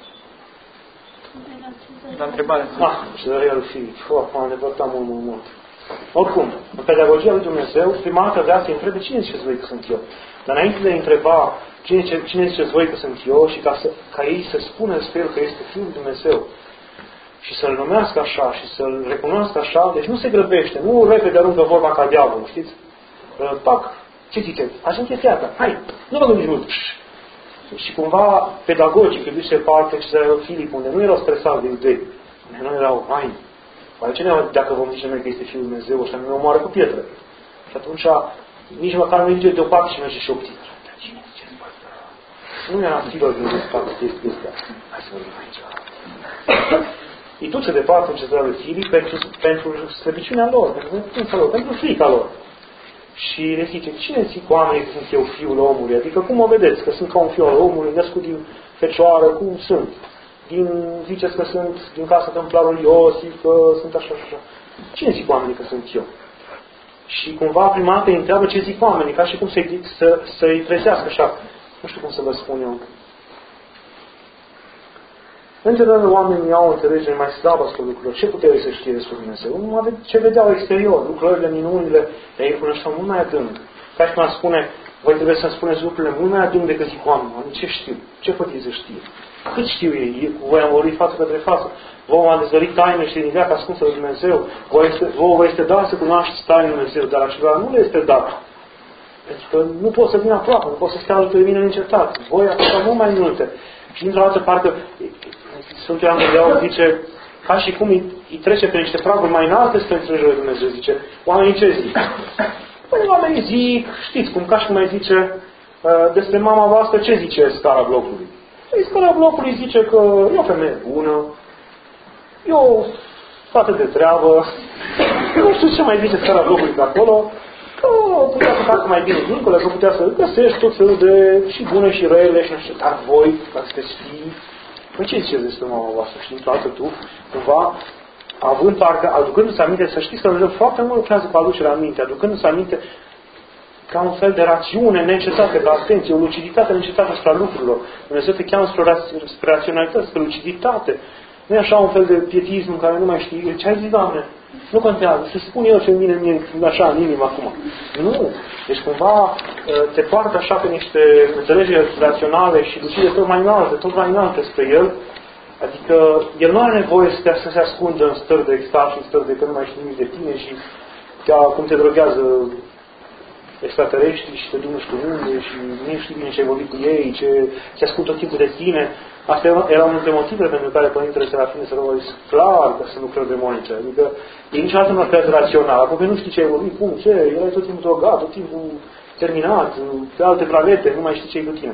La întrebare. Cezăria lui Filip. M-am îndepărtat mult. Oricum, în pedagogia lui Dumnezeu, prima dată vrea să-i întrebe cine ziceți voi că sunt eu. Dar înainte de a întreba cine ziceți voi că sunt eu și ca ei să spună despre el că este Fiul lui Dumnezeu și să-L numească așa și să-L recunoască așa, deci nu se grăbește, nu repede aruncă vorba ca diavolul, știți? Pac, ce ziceți? Așa chestia asta, hai, nu vă gândiți mult. Și cumva pedagogic îi duce parte Cezarea lui Filip, unde nu erau stresați de iudei, unde nu erau, hai ce dacă vom zice noi că este Fiul Dumnezeu, așa ne omoară cu pietre. Și atunci nici măcar nu zice deoparte și merge și optit. Dar cine zice? Nu era filor din spate chestia. Hai să vorbim aici. Îi duce departe în Cezarea lui Filip pentru slăbiciunea lor, pentru frica lor. Și le zice, cine zic oamenii că sunt eu Fiul omului? Adică cum o vedeți? Că sunt ca un fiu al omului, născut din fecioară, cum sunt? Ziceți că sunt din casa templarului Iosif, că sunt așa și așa. Cine zic oamenii că sunt eu? Și cumva prima dată îi întreabă ce zic oamenii, ca și cum să-i trezească așa. Nu știu cum să vă spun eu. În general, oamenii au o înțelegere mai slabă asupra lucrurilor. Ce puteau să știe despre Dumnezeu? Nu ce vedeau exterior, lucrurile, minunile, dar ei cunoșteau mult mai adânc. Ca și cum ar spune, voi trebuie să-mi spuneți lucrurile mult mai adânc decât zic oamenii. Ce știu? Ce pot ei să știe? Cât știu ei? Voi am vorbit față către față. Vă am dezvăluit tainele și din viața ascunsă de Dumnezeu. Vouă vă este dat să cunoașteți tainele Dumnezeu, dar acela nu le este dat. Pentru că nu pot să vin aproape, nu pot să stea alături de mine neîncetat. Voi aflați mult mai multe. Și dintr-o dată parcă Sfântul Ioan Gură zice, ca și cum îi trece pe niște praguri mai înalte spre înțelegerea lui Dumnezeu. Zice, oamenii ce zic? Păi oamenii zic, știți cum, ca și cum mai zice, despre mama voastră, ce zice Scara Blocului? Păi Scara Blocului zice că e o femeie bună, e o fată de treabă, nu știu ce mai zice Scara Blocului de acolo, că putea să facă mai bine dincolo, că putea să găsești tot felul de și bune și rele și nu știu, dar voi, ca sunteți fii, păi ce ziceți despre mama voastră? Și dintr-o dată tu, cumva, având parcă, aducându-se aminte, să știți că Dumnezeu foarte mult lucrează cu aducerea aminte, aducându-se aminte ca un fel de rațiune neîncetată, de atenție, o luciditate neîncetată asupra lucrurilor. Dumnezeu te cheamă spre raționalitate, spre luciditate. Nu e așa un fel de pietism în care nu mai știi. Ce ai zis, Doamne? Nu contează. Să spun eu ce îmi vine așa în inimă acum. Nu. Deci cumva te poartă așa pe niște înțelegeri raționale și lucide tot mai înalte spre El. Adică El nu are nevoie să se ascundă în stări de extaz și în stări de că nu mai știi nimic de tine și cum te droghează extraterestri și te duc nu știu unde și nu știi bine ce ai vorbit cu ei, ce ascult tot timpul de tine. Astea erau multe motive pentru care Părintele Serafine să rău zis clar că sunt lucruri demonice. Adică ei niciodată nu lucrează rațional. Acum nu știi ce ai vorbit, cum, ce, erai tot timpul drogat, tot timpul terminat, pe alte planete, nu mai știi ce-i cu tine.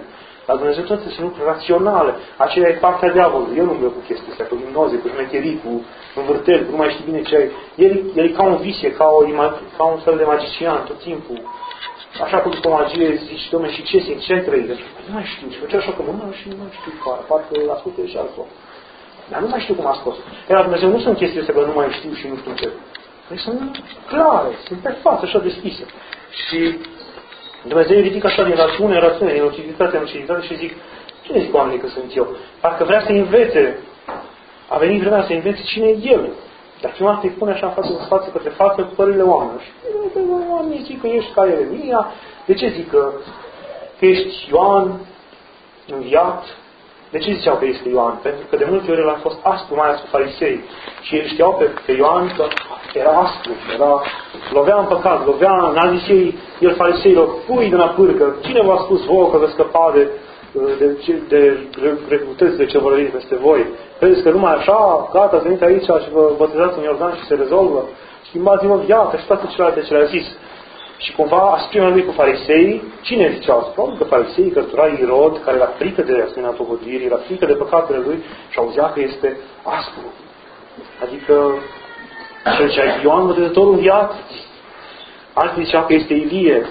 La Dumnezeu toate sunt lucruri raționale. Aceea e partea diavolului. Eu nu merg cu chestia astea, cu hipnoze, cu șmecherii, cu învârteli, cu nu mai știi bine ce ai. El e ca un visie, ca un fel de magician tot timpul. Așa cum după magie zici, dom'le, și ce simți, ce ai trăit? Nu mai știu. Și făcea așa că nu știu, parcă ascultă și altfel. Dar nu mai știu cum a scos. Iar la Dumnezeu nu sunt chestii astea că nu mai știu și nu știu ce. Deci sunt clare, sunt pe față, așa deschise. Și Dumnezeu ridică așa din rațiune în rațiune, din luciditate în luciditate și zic, cine zic oamenii că sunt eu? Parcă vrea să învețe, a venit vremea să învețe cine e El. Dar prima dată îi pune așa în față către față cu părerile oamenilor. Și oamenii zic că ești ca Ieremia. De ce zic că ești Ioan înviat? De ce ziceau că este Ioan? Pentru că de multe ori el a fost aspru, mai ales cu farisei. Și ei știau pe Ioan că era aspru, lovea în păcat, n-a zis el fariseilor, pui de la pârcă, cine v-a spus vouă că veți scăpa de greutățile ce vor veni peste voi? Credeți că numai așa, gata, veniți aici și vă botezați în Iordan și se rezolvă? Schimbați-vă viața și toate celelalte ce le-a zis. Și cumva asprimea lui cu fariseii, cine zicea asta? Probabil că fariseii, cărturarii Irod, care era frică de asemenea provodiri, era frică de păcatele lui și auzea că este aspru. Adică, cel ce ai Ioan Botezătorul înviat, alții ziceau că este Ilie.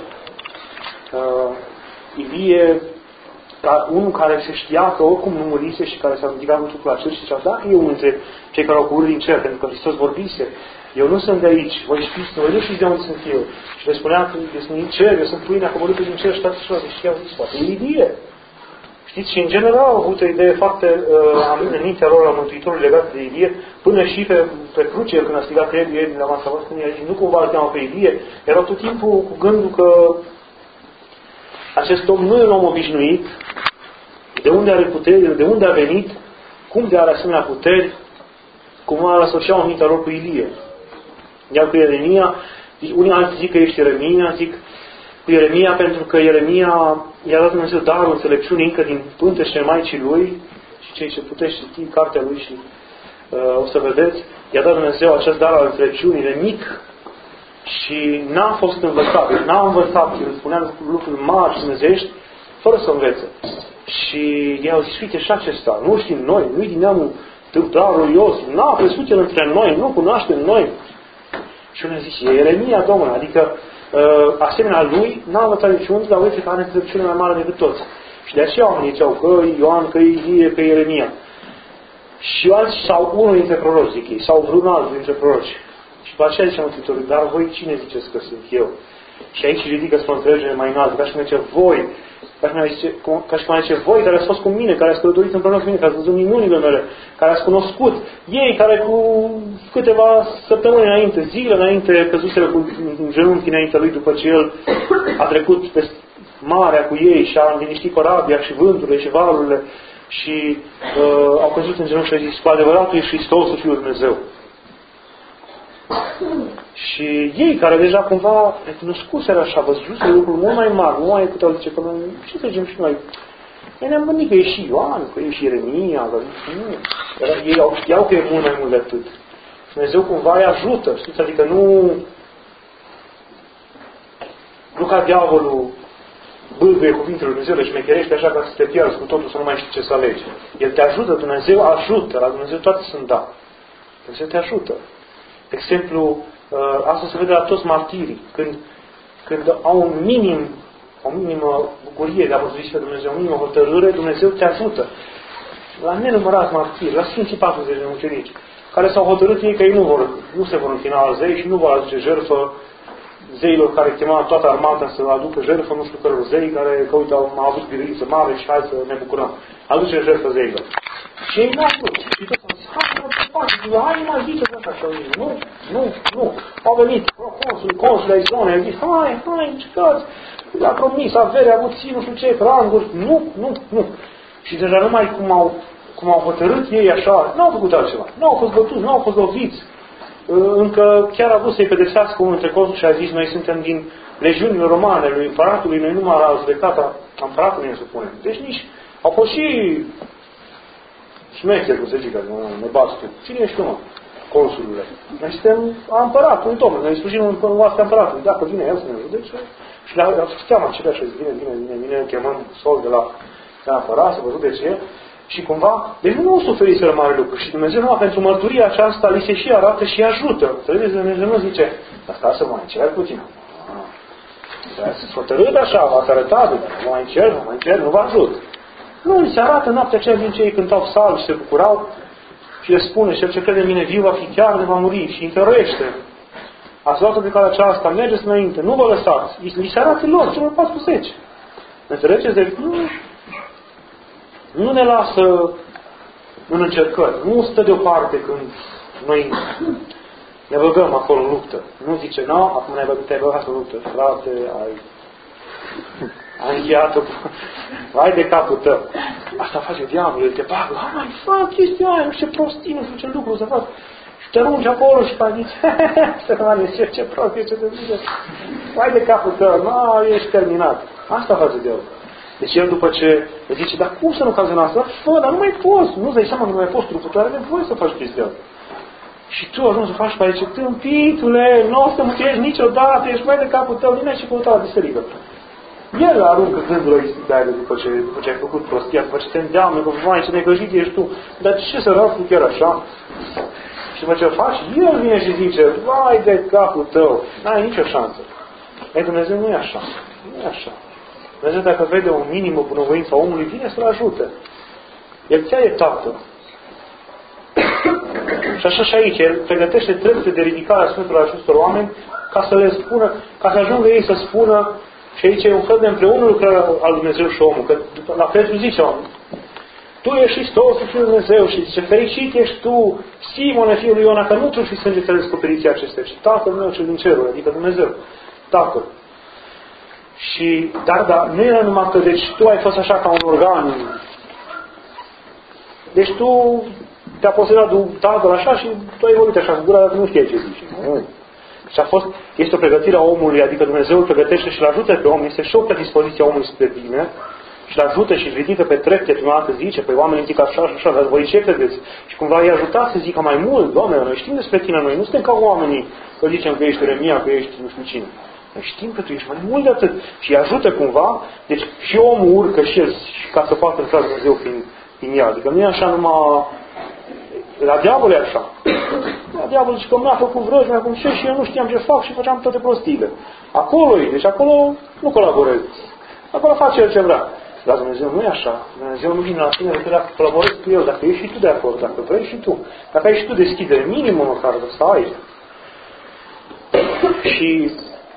Ilie, unul care se știa că oricum nu murise și care s-a ridicat cu trupul la cer și zicea, da, e unul dintre cei care au coborât din cer, pentru că Hristos vorbise. Eu nu sunt de aici, voi nu știți de unde sunt eu. Și le spunea că eu sunt din cer, eu sunt pâinea coborâtă din cer și toate celelalte. Și știau, poate e Ilie. Știți, și în general au avut o idee foarte în mintea lor la Mântuitorul legat de Ilie, până și pe cruce, când a strigat Elie din la masa voastră, când i-a zis, nu cumva îl cheamă pe Ilie, erau tot timpul cu gândul că acest om nu e un om obișnuit, de unde are puterile, de unde a venit, cum de are asemenea puteri, cum ar asocia în mintea lor cu Ilie. Iar cu Ieremia, unii alții zic că ești Ieremia, zic cu Ieremia pentru că Ieremia i-a dat Dumnezeu darul înțelepciunii încă din pântecele Maicii lui și cei ce puteți citi cartea lui și o să vedeți, i-a dat Dumnezeu acest dar al înțelepciunii de mic și n-a fost învățat, n-a învățat, el spunea lucruri mari dumnezeiești fără să învețe. Și ei au zis, uite și acesta, nu știm noi, nu-i din neamul tâltarul Ios, n-a crescut el între noi, nu cunoaștem noi. Și unul a zis, e Ieremia, Domnule, adică asemenea lui n-a învățat niciunul, dar uite că are înțelepciune mai mare decât toți. Și de aceea oamenii ziceau că Ioan, că Ilie, că Ieremia. Și alții, sau unul dintre proroci, zic ei, sau vreun altul dintre proroci. Și după aceea zice Mântuitorul, dar voi cine ziceți că sunt eu? Și aici ridică spre o înțelegere mai înaltă, ca și cum zice voi, ca și cum zice voi care ați fost cu mine, care ați călătorit împreună cu mine, care ați văzut minunile mele, care ați cunoscut, ei care cu câteva săptămâni înainte, zile înainte, căzuseră cu genunchi înaintea lui după ce el a trecut pe marea cu ei și a liniștit corabia și vânturile și valurile și au căzut în genunchi și au zis, cu adevăratul e Hristosul Fiul Dumnezeu. Și ei care deja cumva recunoscuseră așa, văzuseră lucruri mult mai mari, nu mai puteau zice că noi, ce să zicem și noi? Ei ne-am gândit că e și Ioan, că e și Ieremia, că nu. Ei știau că e mult mai mult de atât. Dumnezeu cumva îi ajută, știți? Adică nu ca diavolul bâlbâie cuvintele lui Dumnezeu, le șmecherește așa ca să te pierzi cu totul, să nu mai știi ce să alegi. El te ajută, Dumnezeu ajută, la Dumnezeu toate sunt da. Dumnezeu te ajută. De exemplu, asta se vede la toți martirii. Când au o minimă bucurie de a văzui pe Dumnezeu, o minimă hotărâre, Dumnezeu te ajută. La nenumărați martiri, la Sfinții 40 de mucenici, care s-au hotărât ei că ei nu se vor închina la zei și nu vor aduce jertfă zeilor care chema toată armata să aducă jertfă, nu știu căror zei, care, că uite, au avut biruință mare și hai să ne bucurăm. Aduce jertfă zeilor. Și ei n-au vrut. Și tot au zis, hai, nu mai ziceți asta. Și nu. Au venit consul ai zonei, au zis, hai, încercați. A promis avere, a avut nu știu ce, ranguri. Nu. Și deja numai cum au hotărât ei așa, n-au făcut altceva. N-au fost bătuți, n-au fost loviți. Încă chiar a vrut să-i pedepsească unul dintre consul și a zis, noi suntem din legiunile romane, lui împăratului, noi numai la judecata împăratului ne supunem. Deci nici au fost și șmecher, cum se zică, ne bați tu. Cine ești tu, mă? Consulule. Noi suntem a împăratului, domnule, noi slujim în oastea împăratului. Dacă vine el să ne judece, și le-au spus cheamă acelea și vine, chemăm sol de la neapărat, să văzut de ce, și cumva, deci nu suferiseră mare lucru. Și Dumnezeu numai pentru mărturia aceasta li se și arată și ajută. Înțelegeți? Dumnezeu nu zice, dar stai să mai încerc puțin. Să-ți hotărât așa, v-ați arătat, nu mai încerc, nu vă ajut. Nu, li se arată noaptea aceea din ce ei cântau psalmi și se bucurau și le spune, cel ce crede în mine viu va fi chiar de va muri și întărește. Ați luat-o pe calea aceasta, mergeți înainte, nu vă lăsați. Li se arată lor, celor 40. Înțelegeți? Deci nu ne lasă în încercări. Nu stă deoparte când noi ne băgăm acolo în luptă. Nu zice, nu, acum te-ai băgat în luptă. Frate, ai încheiat-o. Vai de capul tău. Asta face diavolul, el te bagă. Mai fac chestia aia, nu știu ce prostii, nu știu ce lucru să fac. Și te arunci acolo și mai zici, să ce prost e, ce te zice. Vai de capul tău, nu, ești terminat. Asta face diavolul. Deci el după ce îi zice, dar cum să nu cazi în asta? Fă, dar nu mai poți. Nu-ți dai seama că nu mai poți, trupul tău are nevoie să faci chestia asta. Și tu ajungi să faci pe aici, tâmpitule, nu o să mântuiești niciodată, ești mai de capul tău, nimeni și căuta la biserică. El aruncă gândul ăsta după ce ai făcut prostia, după ce te îndeamnă, că vai, ce negăjit ești tu. Dar ce să rău chiar așa? Și după ce o faci, el vine și zice, vai de capul tău, n-ai nicio șansă. Ei, Dumnezeu nu e așa. Nu e așa. Dumnezeu dacă vede o minimă bunăvoință a omului, vine să-l ajute. El ți-a e tată. Și așa și aici, el pregătește trepte de ridicare a Sfântului acestor oameni ca să le spună, ca să ajungă ei să spună, și aici e un fel de împreună lucrare al Dumnezeu și omul, că la Petru zice omul, tu ești Hristos, Fiul lui Dumnezeu, și zice, fericit ești tu, Simone, fiul lui Iona, că nu tu și sânge să descoperiți acestea, ci Tatăl meu cel din cerul, adică Dumnezeu, Tatăl. Și, dar nu era numai că, deci tu ai fost așa ca un organ, deci tu te-a posedat Tatăl așa și tu ai vorbit așa cu gura, dar nu știai ce zici. Și este o pregătire a omului, adică Dumnezeu îl pregătește și îl ajută pe om, este și o predispoziție a omului spre bine, și îl ajută și îl ridică pe trepte, prima dată zice, păi oamenii zic așa și așa, dar voi ce credeți? Și cumva îi ajuta să zică mai mult, Doamne, noi știm despre tine, noi nu suntem ca oamenii, că zicem că ești Ieremia, că ești nu știu cine. Noi știm că tu ești mai mult de atât. Și îi ajută cumva, deci și omul urcă și el, ca să poată lucra Dumnezeu prin ea. Adică nu e așa numai... La diavol e așa. La diavol zice că mi-a făcut vrăjmea acum ce și eu nu știam ce fac și făceam toate prostiile. Acolo e, deci acolo nu colaborez. Acolo face el ce vrea. Dar Dumnezeu nu e așa. Dumnezeu nu vine la tine decât dacă colaborezi cu El, dacă ești și tu de acord, dacă vrei și tu. Dacă ai și tu deschidere minimă măcar să ai. Și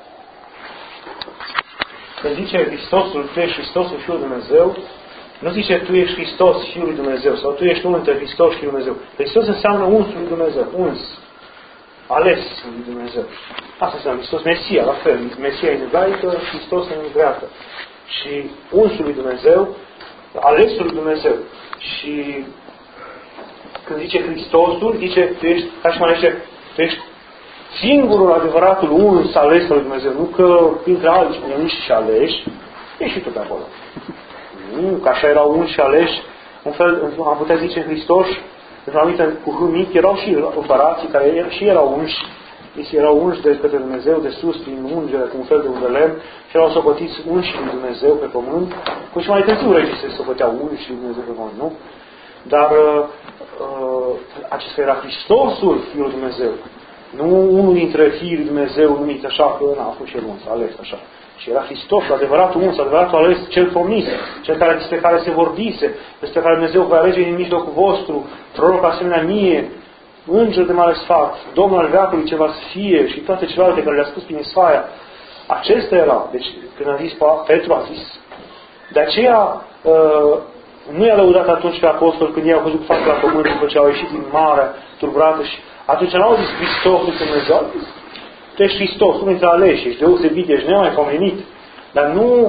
când zice Hristosul, tu ești Hristosul Fiul lui Dumnezeu, nu zice tu ești Hristos Fiul lui Dumnezeu sau tu ești unul între Hristos și Dumnezeu. Hristos înseamnă unsul lui Dumnezeu, uns, ales lui Dumnezeu. Asta înseamnă Hristos, Mesia, la fel. Mesia în ebraică, Hristos în greacă. Și unsul lui Dumnezeu, alesul lui Dumnezeu. Și când zice Hristosul, zice, tu ești, ca și mai zice, tu ești singurul adevăratul uns ales al lui Dumnezeu. Nu că printre alții unși și aleși, ești și tu pe acolo. Nu, că așa erau unși și aleși, un fel, am putea zice Hristos, într-o anumită cu mic, erau și împărații care și erau unși, erau unși de către Dumnezeu de sus, prin ungere, cu un fel de undelem, și erau socotiți unși lui Dumnezeu pe pământ, cum și mai târziu regii se socoteau unși lui Dumnezeu pe pământ, nu? Dar acesta era Hristosul Fiul lui Dumnezeu. Nu unul dintre fiii lui Dumnezeu numit așa, că n-a fost și el uns, ales așa. Și era Hristos, adevăratul uns, adevăratul ales, cel promis, cel care, despre care se vorbise, despre care Dumnezeu va alege în mijlocul vostru, proroc asemenea mie, înger de mare sfat, Domnul al veacului ce va să fie și toate celelalte care le-a spus prin Isaia. Acesta era. Deci când a zis Petru, a zis. De aceea nu i-a lăudat atunci pe apostol când i-au văzut fața la pământ după ce au ieșit din marea turburată și atunci n-au zis Hristosul Dumnezeu. Tu ești Hristos, unul dintre aleși, ești deosebit, ești nemaipomenit. Dar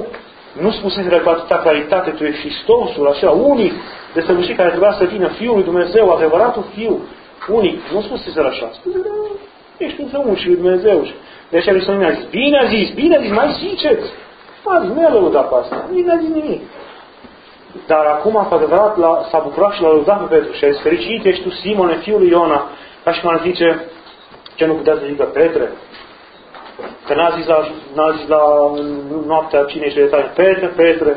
nu spusese cu atâta claritate, tu ești Hristosul, acela unic, desăvârșit care trebuia să vină Fiul lui Dumnezeu, adevăratul Fiu, unic. Nu spusese așa. Spusese, ești între unul și lui Dumnezeu. De aceea lui Sfântul a zis, bine a zis, mai ziceți. Nu i-a lăudat pe asta, nu i-a zis nimic. Dar acum, cu adevărat, s-a bucurat și l-a lăudat pe Petru și a zis, fericit ești tu, Simone, fiul lui Iona, ca și cum ar zice, ce nu putea să zică Petre? Că n-a zis la noaptea cine ești de tare, Petre,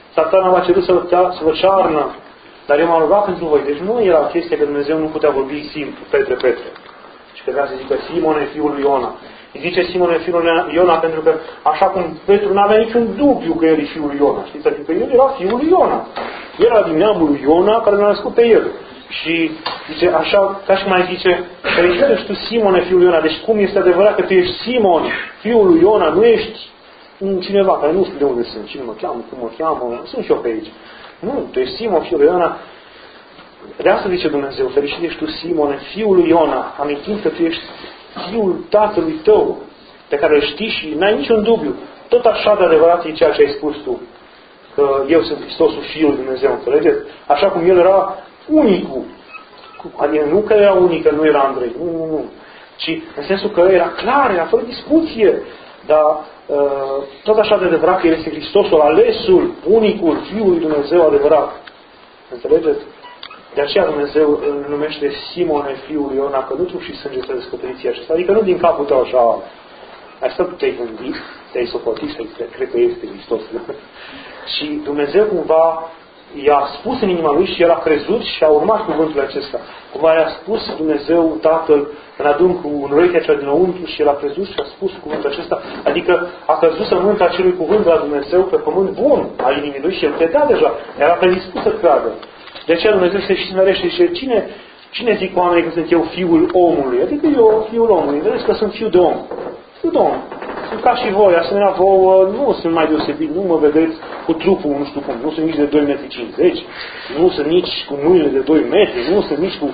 Satana v-a cerut să vă cearnă, dar eu m-am rugat pentru voi. Deci nu era chestia că Dumnezeu nu putea vorbi simplu, Petre. Și că vrea să zică Simone, fiul lui Iona. Îi zice Simone, fiul lui Iona, pentru că așa cum Petru n-avea niciun dubiu că el e fiul lui Iona. Știți? Adică el era fiul lui Iona. Era din neamul lui Iona care l-a născut pe el. Și zice așa, ca și mai zice, fericită și tu Simone, fiul lui Iona. Deci cum este adevărat că tu ești Simon, fiul lui Iona, nu ești cineva care nu știu de unde sunt, cine mă cheamă, cum mă cheamă, sunt și eu pe aici. Nu, tu ești Simon, fiul lui Iona. De asta zice Dumnezeu, fericit ești tu Simone, fiul lui Iona, amintind că tu ești fiul tatălui tău, pe care îl știi și n-ai niciun dubiu. Tot așa de adevărat e ceea ce ai spus tu, că eu sunt Hristosul Fiul lui Dumnezeu, înțelegeți? Așa cum el era unicul. Adică nu că era unic, că nu era Andrei, nu. Ci în sensul că era clar, era fără discuție, dar tot așa de adevărat că el este Hristosul, alesul, unicul, Fiul lui Dumnezeu adevărat. Înțelegeți? De aceea Dumnezeu îl numește Simone, fiul lui Iona, că nu trup și sânge să descoperiți acesta. Adică nu din capul tău așa, ai stat, te-ai gândit, te-ai socotit și cred că este Hristos. Și Dumnezeu cumva i-a spus în inima lui și el a crezut și a urmat cuvântul acesta. Cumva i-a spus Dumnezeu Tatăl în adâncul, în urechea cea dinăuntru și el a crezut și a spus cuvântul acesta. Adică a căzut sămânța acelui cuvânt de la Dumnezeu pe pământ bun al inimii lui și el credea deja. Era predispus să creadă. De aceea Dumnezeu se și smerește și zice, cine zic oamenii că sunt eu fiul omului? Adică eu fiul omului. Vedeți că sunt fiu de om. Fiu de om. Sunt ca și voi. Asemenea vouă nu sunt mai deosebit. Nu mă vedeți cu trupul, nu știu cum. Nu sunt nici de 2,50 m. Nu sunt nici cu mâinile de 2 metri. Nu sunt nici cu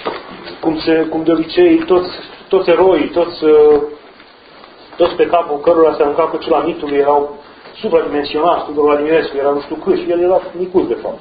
cum de obicei toți eroii, toți pe capul cărora se arunca cu cel mitului erau supradimensionați. Tudor Vladimirescu era nu știu cât și el era micuț de fapt.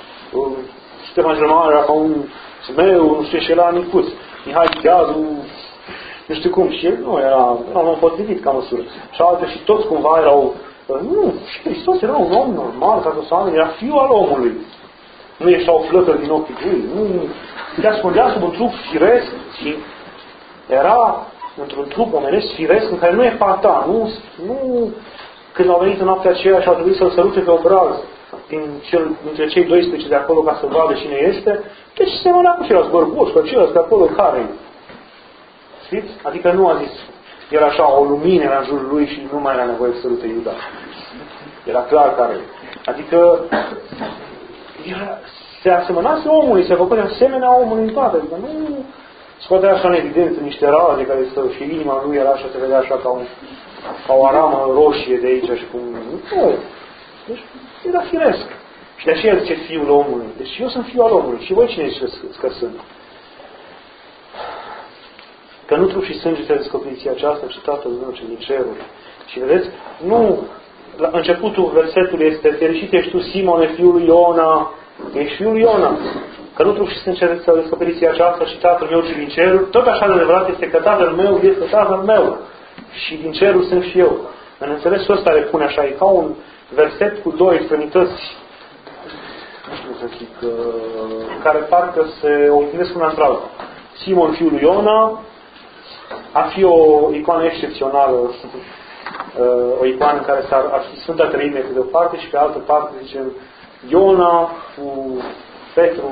Ștefan cel Mare era ca un zmeu, nu știu, și era micuț. Mihai Gheazu, nu știu cum, și el nu era un potrivit ca măsură. Și alte și toți cumva erau, nu, și Hristos era un om normal, ca toți oameni, era fiul al omului. Nu ieșeau flăcări din ochii lui, nu, se ascundea sub un trup firesc și era într-un trup omenesc firesc în care nu e pata, nu când au venit în noaptea aceea și au trebuit să-l sărute pe obraz dintre cei 12 de acolo ca să vadă cine este, deci se mănea cu ceilalți bărbuși, cu ceilalți pe acolo care. Știți? Adică nu a zis, era așa o lumină era în jurul lui și nu mai era nevoie să sărute Iuda. Era clar care. Adică se asemănase omului, se făcuse asemenea omului în toate. Adică nu scotea așa în evidență niște raze care și inima lui era așa, se vedea așa ca o aramă roșie de aici și cum. Nu. Deci era firesc. Și de aceea zice fiul omului. Deci eu sunt fiul al omului. Și voi cine ziceți că sunt? Că nu trup și sânge te descoperiți aceasta, ci Tatăl meu cel din ceruri. Și vedeți, nu, la începutul versetului este fericit ești tu, Simone, fiul lui Iona. Ești fiul lui Iona. Că nu trup și sânge te descoperiți aceasta, ci Tatăl meu cel din ceruri. Tot așa de adevărat este că Tatăl meu este Tatăl meu. Și din cerul sunt și eu. În înțelesul ăsta le pune așa, e ca un verset cu două extremități, nu știu să zic, care parcă se oglinesc una între alta. Simon, fiul lui Iona, ar fi o icoană excepțională, o icoană în care ar fi Sfânta Treime pe de o parte și pe altă parte, zicem, Iona cu Petru,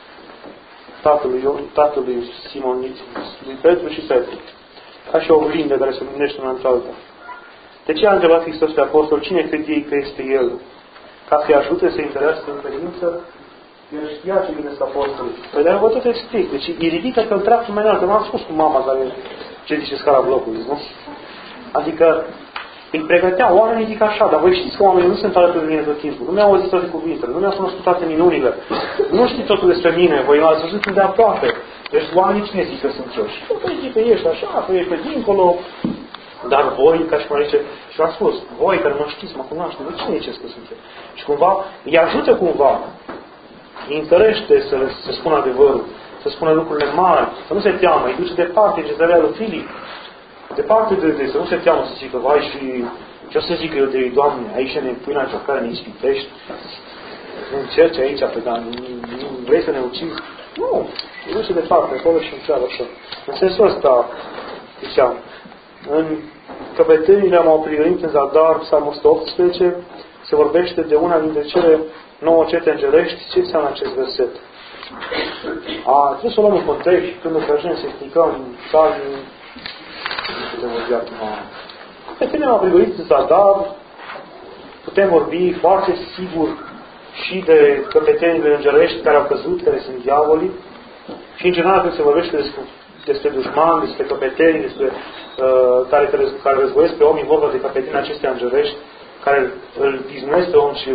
tatălui Simon, lui Petru și Petru. Ca și o oglindă care se oglindește una între alta. De ce a întrebat Hristos pe apostol cine cred ei că este El? Ca să-i ajute să-i întărească în credință, el știa ce gândesc apostolii. Păi dar vă tot explic. Deci îi ridică că îl treaptă mai înalt. M-am spus cu mama care ce zice scara blocului, nu? Adică îi pregătea. Oamenii zic așa, dar voi știți că oamenii nu sunt alături de mine tot timpul. Nu mi-au auzit toate cuvintele, nu mi-au cunoscut toate minunile. Nu știți totul despre mine, voi m-ați văzut de aproape. Deci oamenii cine zic că sunt eu? Și păi zic că ești așa, că ești pe dincolo. Dar voi, ca și cum zice, și v-am spus, voi care mă știți, mă cunoaște, de cine ziceți că sunt eu? Și cumva, îi ajută cumva, îi întărește să spună adevărul, să spună lucrurile mari, să nu se teamă, îi duce departe cezarea lui Filip, departe de să nu se teamă să zică, vai și ce o să zic eu de ei, Doamne, aici ne pui la care ne ispitești, nu încerci aici, pe dar nu vrei să ne ucizi? Nu, îi duce departe, acolo și întreabă așa. În sensul ăsta, ziceam, în căpetenile am privit în zadar, Psalmul 118, se vorbește de una dintre cele 9 cete îngerești. Ce înseamnă acest verset? Trebuie să o luăm în context și când o trăgem să explicăm psalmii, nu putem vorbi acum. Pe tine m-a prigorit în zadar, putem vorbi foarte sigur și de căpetenile îngerești care au căzut, care sunt diavolii. Și în general când se vorbește despre dușmani, despre căpetenii, despre care războiesc pe om, e vorba de căpetenii acestea îngerești, care îl biznuiesc pe om și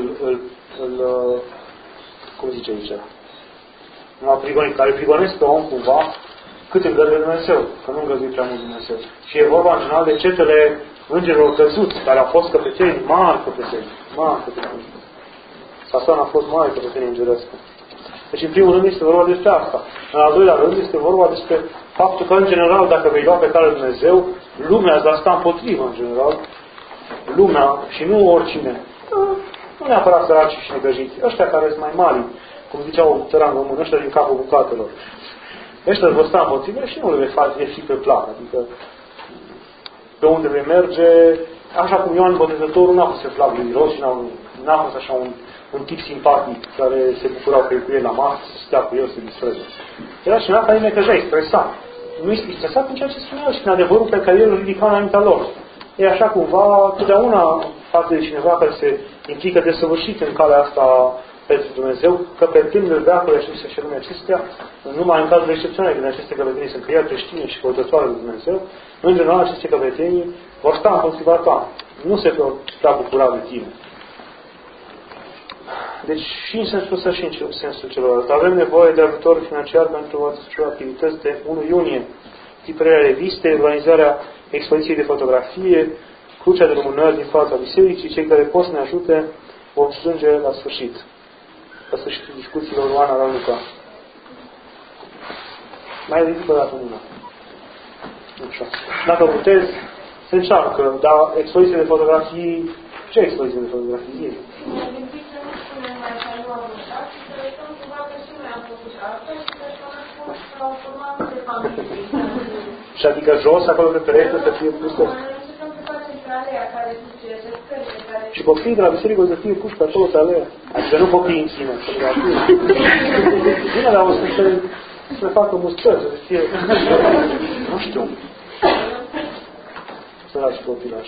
cum zice aici? Care prigonesc pe om cumva cât îngăduie Dumnezeu, că nu îngăduie prea mult Dumnezeu. Și e vorba în general de cetele îngerilor căzuți, care au fost căpeteni, mari căpeteni. Satan a fost mare căpetenie îngerească. Deci în primul rând este vorba despre asta. În al doilea rând este vorba despre faptul că în general dacă vei lua pe care Dumnezeu, lumea îți va sta împotrivă în general. Lumea și nu oricine. Nu neapărat săraci și negăjiți. Ăștia care sunt mai mari, cum ziceau țăran român, ăștia din capul bucatelor. Ăștia vor sta împotrivă și nu le vei face fi pe plac. Adică pe unde vei merge, așa cum Ioan Botezătorul n-a fost evlav lui și n-a fost așa un tip simpatic care se bucurau că e cu el la masă, să stea cu el, să distreze. Era cineva care necăjea, stresat. Nu este stresat în ceea ce spunea și în adevărul pe care el îl ridica înaintea lor. E așa cumva, totdeauna față de cineva care se implică desăvârșit în calea asta pentru Dumnezeu, că pe tândul veacului acestea și lumea acestea, numai în cazul excepționale din aceste căpetenii sunt chiar creștine și căutătoare de Dumnezeu, în general aceste căpetenii vor sta împotriva ta. Nu se putea bucura de tine. Deci și în sensul ăsta și în sensul celălalt. Avem nevoie de ajutor financiar pentru a desfășura activități de 1 iunie, tipărirea reviste, organizarea expoziției de fotografie, crucea de lumânări din fața bisericii. Cei care pot să ne ajute vom strânge la sfârșit. La sfârșitul discuțiilor Oana la Luca. Mai ridică o dată una. Așa. Dacă puteți, se încearcă, dar expoziție de fotografii, ce expoziție de fotografii? Și adică jos, acolo pe perete, să fie pusă. Și copiii de la biserică să fie puși pe acolo pe alea. Adică nu copiii în sine. Bine, dar o să le facă mustări, să fie... Nu știu. Sărași copilași.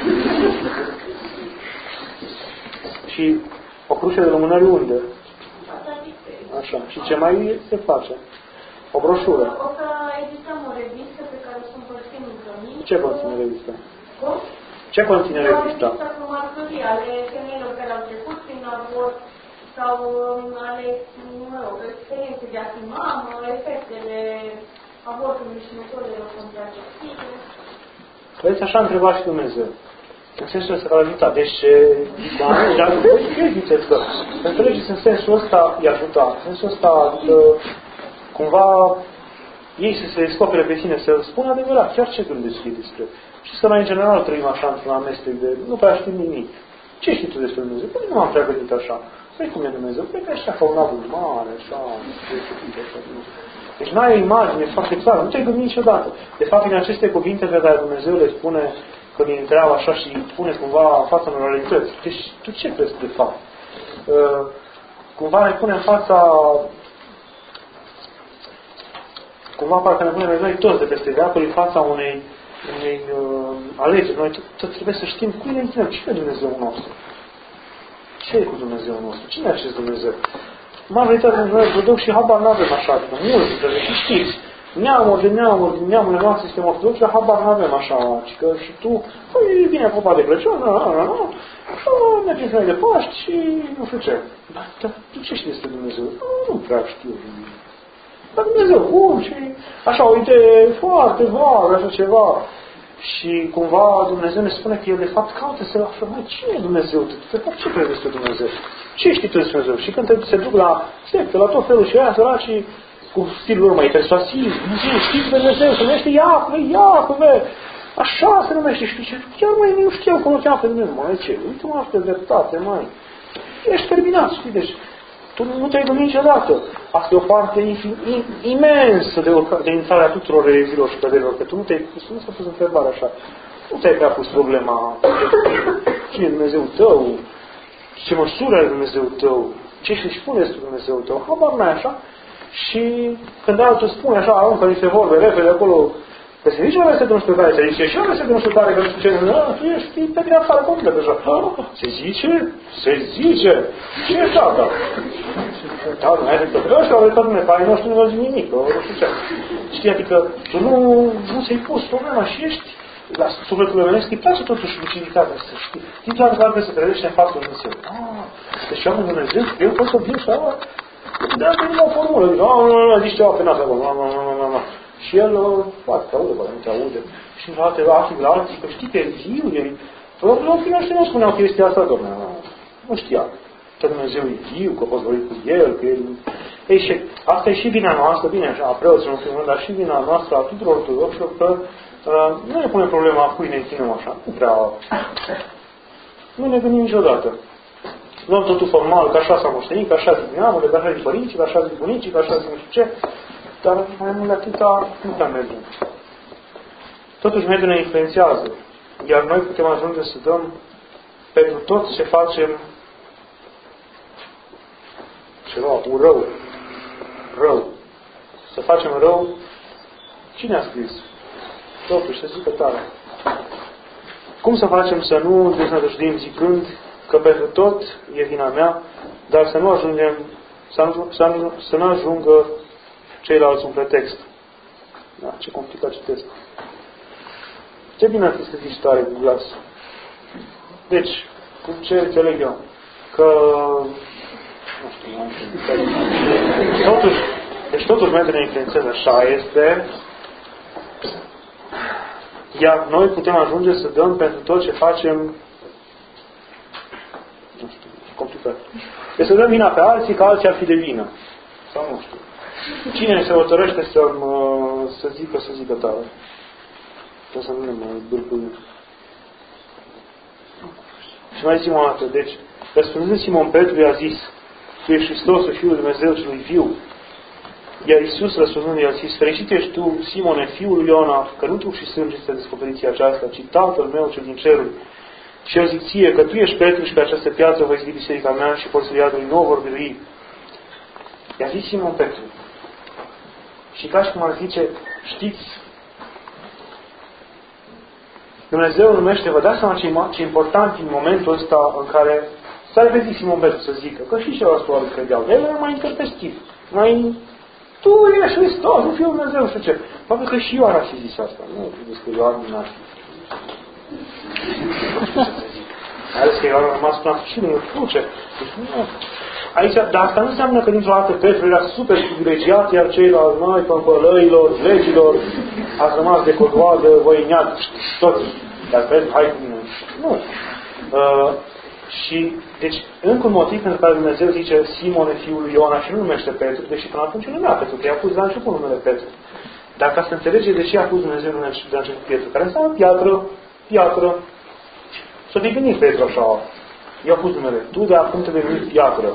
Și o cruce de lumânări unde? Așa. Și ce mai se face? O broșură. O să edităm o revistă pe care o să împărțim în cămini. Ce conține revista? Cum? Ce conține revista? O revistă cu mărturii ale femeilor care au trecut prin abort sau ale, experiențe de a fi mamă, efectele abortului și metodelor contraceptive. Vedeți, așa întreba și Dumnezeu. În sensul ăsta că l-a ajutat. Deci, dar ziceți că, înțelegeți, în sensul ăsta i-a ajutat. În sensul ăsta, adică, cumva, ei să se descopere pe sine, să spună adevărat, chiar ce gândesc ei despre. Și să noi, în general, trăim așa într-un amestec de, nu prea știm nimic. Ce știi tu despre Dumnezeu? Păi nu m-am prea gândit așa. Păi cum e Dumnezeu? Păi că așa, ca un abur mare, așa, deci n-ai o imagine foarte clară, nu te-ai gândit niciodată. De fapt, în aceste cuvinte pe care Dumnezeu le spune când îi întreabă așa și îi pune cumva în fața unor realități. Deci, tu ce crezi de fapt? Cumva ne pune în fața... Cumva parcă ne punem noi toți de peste veacul în fața unei alegeri. Noi tot trebuie să știm cui ne închinăm. Cine e Dumnezeul nostru? Ce e cu Dumnezeul nostru? Cine e acest Dumnezeu? Majoritatea dintre noi vă duc și habar n-avem așa. Adică mulți dintre noi. Și știți, neamurile noastre suntem ortodoxi, dar habar n-avem așa. Că și tu, păi vine vorba de Crăciun, mergem noi de Paști și nu știu ce. Dar tu ce știi despre Dumnezeu? Nu prea știu. Dar Dumnezeu bun și așa o idee foarte vagă, așa ceva. Și cumva Dumnezeu ne spune că El de fapt caută să află, mai cine e Dumnezeu? De fapt ce crezi despre Dumnezeu? Ce știi tu despre Dumnezeu? Și când se duc la secte, la tot felul și aia săracii cu stilul lor mai persuasiv, știți de Dumnezeu, se numește Iacove, așa se numește. Și zice, chiar mai nu știu cum o cheamă pe Dumnezeu. Mai ce? Uite-mă asta de dreptate, mai. Ești terminat, știi? Deci, tu nu te-ai gândit niciodată. Asta e o parte imensă de intrarea tuturor erezilor și căderilor. Că tu nu s-a pus întrebarea așa. Nu te-ai prea pus problema cine e Dumnezeu tău, ce măsură are Dumnezeu tău, ce își spune despre Dumnezeu tău, habar n-ai așa. Și când altul spune așa, aruncă niște vorbe repede acolo, că se zice o versetă nu știu care, se zice și o versetă nu știu care, că nu știu ce, tu ești pe din afară complet deja. Se zice? Se zice? Ce e asta? Da, nu ai zis că ăștia au uitat mine, care nu știu nimic, nu știu ce. Știi, adică tu nu ți-ai pus problema și ești la sufletul omenesc, îi place totuși luciditatea să știi. Știi clar că să trăiește în faptul Dumnezeu. Deci eu am Dumnezeu, eu pot să vin și ala. De asta e o formulă. Zici ceva pe nas acolo. Și el poate că aude, poate nu te aude. Și la alții, că știi că e viu, Profilii noștri nu spuneau chestia asta, domnule. Nu știa. Că Dumnezeu e viu, că poți vorbi cu El, că El... Ei, și asta e și vina noastră, bine, așa, a preoților în primul rând, dar și vina noastră a tuturor ortodoxilor, că nu ne pune problema pâine în tine așa. Nu prea... Nu ne gândim niciodată. Luăm totul formal, că așa s-a moștenit, că așa zic neamurile, că așa zic părinții, că așa zic bunicii, că așa zic nu știu ce, dar mai mult de atâta nu prea mergem. Totuși mediul ne influențează, iar noi putem ajunge să dăm pentru tot ce facem ceva, un rău. Să facem rău, cine a scris? Totuși, să zică tare. Cum să facem să nu deznădăjduim zicând că pentru tot e vina mea, dar să nu ajungem, să nu ajungă ceilalți un pretext. Da, ce complicat citesc. Ce bine ar fi să zici tare cu glas. Deci, cu ce înțeleg eu? Că, nu știu, totuși mediul ne influențează, așa este, iar noi putem ajunge să dăm pentru tot ce facem, nu știu, complicat. Deci să dăm vina pe alții, că alții ar fi de vină. Sau nu știu. Cine se hotărăște să zică tare? Să nu ne mai bârpâim. Și mai zicem o dată. Deci, răspunzând Simon Petru i-a zis: Tu ești Hristosul, Fiul lui Dumnezeu celui viu. Iar Iisus răspunzând i-a zis: Fericit ești tu, Simone, fiul lui Iona, că nu tu și sânge ți-a descoperit ție aceasta, ci Tatăl meu cel din ceruri. Și eu zic ție că tu ești Petru și pe această piață voi zidi biserica mea și porțiliadului nou vor birui. I-a zis Simon Petru. Și ca și cum ar zice, știți, Dumnezeu numește, vă dați seama ce important în momentul ăsta în care s-a repetit Simon Petru să zică, că și ceilalți oameni credeau, el era mai interpestiv, tu ești Hristos, nu Fiul Dumnezeu, știu ce. Probabil că și Ioan ar fi zis asta, nu credeți că Ioan din ar fi. Mai ales că Ioan a rămas până la sfârșit, nu cruce. Aici, dar asta nu înseamnă că dintr-o dată Petru era super privilegiat, iar ceilalți, noi, pămpălăilor, legilor, ați rămas de codoadă, voi ineat, toți. Dar Petru, hai cu mine. Nu. Și, deci, încă un motiv pentru care Dumnezeu zice Simone, fiul lui Iona, și nu numește Petru, deși până atunci nu numea Petru, că i-a pus de la început numele Petru. Dar ca să înțelege de ce a pus Dumnezeu numele de la început Petru, care înseamnă piatră. S-a devenit Petru așa. I-a pus numele. Tu de acum te deveni piatră.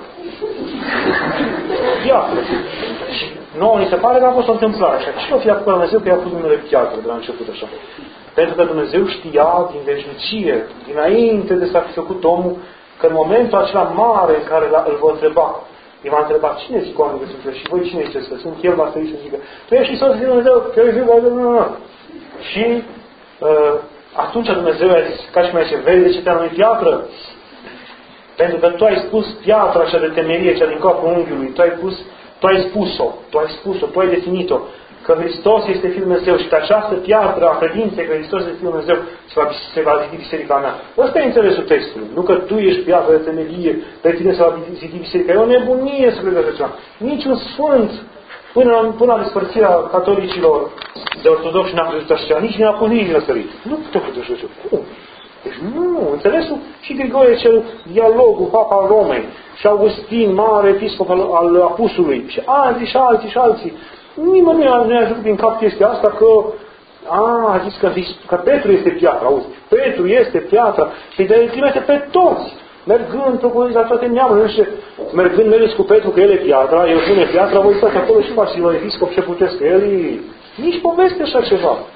Piatră. Și nouă ni se pare că a fost o întâmplare așa. Ce o fi făcut Dumnezeu că i-a pus numele piatră de la început așa? Pentru că Dumnezeu știa din veșnicie, dinainte de s-a fi făcut omul, că în momentul acela mare în care îl va întreba, îi va întreba cine zic oamenii că sunt și voi cine ziceți că sunt, el va stări să zică, tu ești Iisus Dumnezeu, tu ești Dumnezeu. Și atunci Dumnezeu a zis, ca și mai zice, vezi de ce te-a numit piatră? Pentru că tu ai spus piatra cea de temerie, cea din capul unghiului, tu ai spus-o, tu ai definit-o, că Hristos este Fiul Dumnezeu și pe această piatră a credinței că Hristos este Fiul Dumnezeu se va zidi biserica mea. Ăsta e înțelesul textului. Nu că tu ești piatră de temelie, pe tine se va zidi biserica. E o nebunie să credeți așa. Niciun sfânt până la despărțirea catolicilor de ortodoxi n-a crezut așa, nici n-a pus nici răsărit. Nu putem crede așa. Cum? Deci nu, înțelesul și Grigorie cel dialogul, Papa al Romei, și Augustin, mare episcop al Apusului, și alții. Nimeni nu i-a ajutat din cap chestia asta că a zis că Petru este piatra, auzi, Petru este piatra și de trimite pe toți, mergând, propunând la toate neamurile, și mergând mergeți cu Petru că el e piatra, el pune piatra, voi stați acolo și faceți la episcop ce puteți, că el e... Nici poveste așa ceva.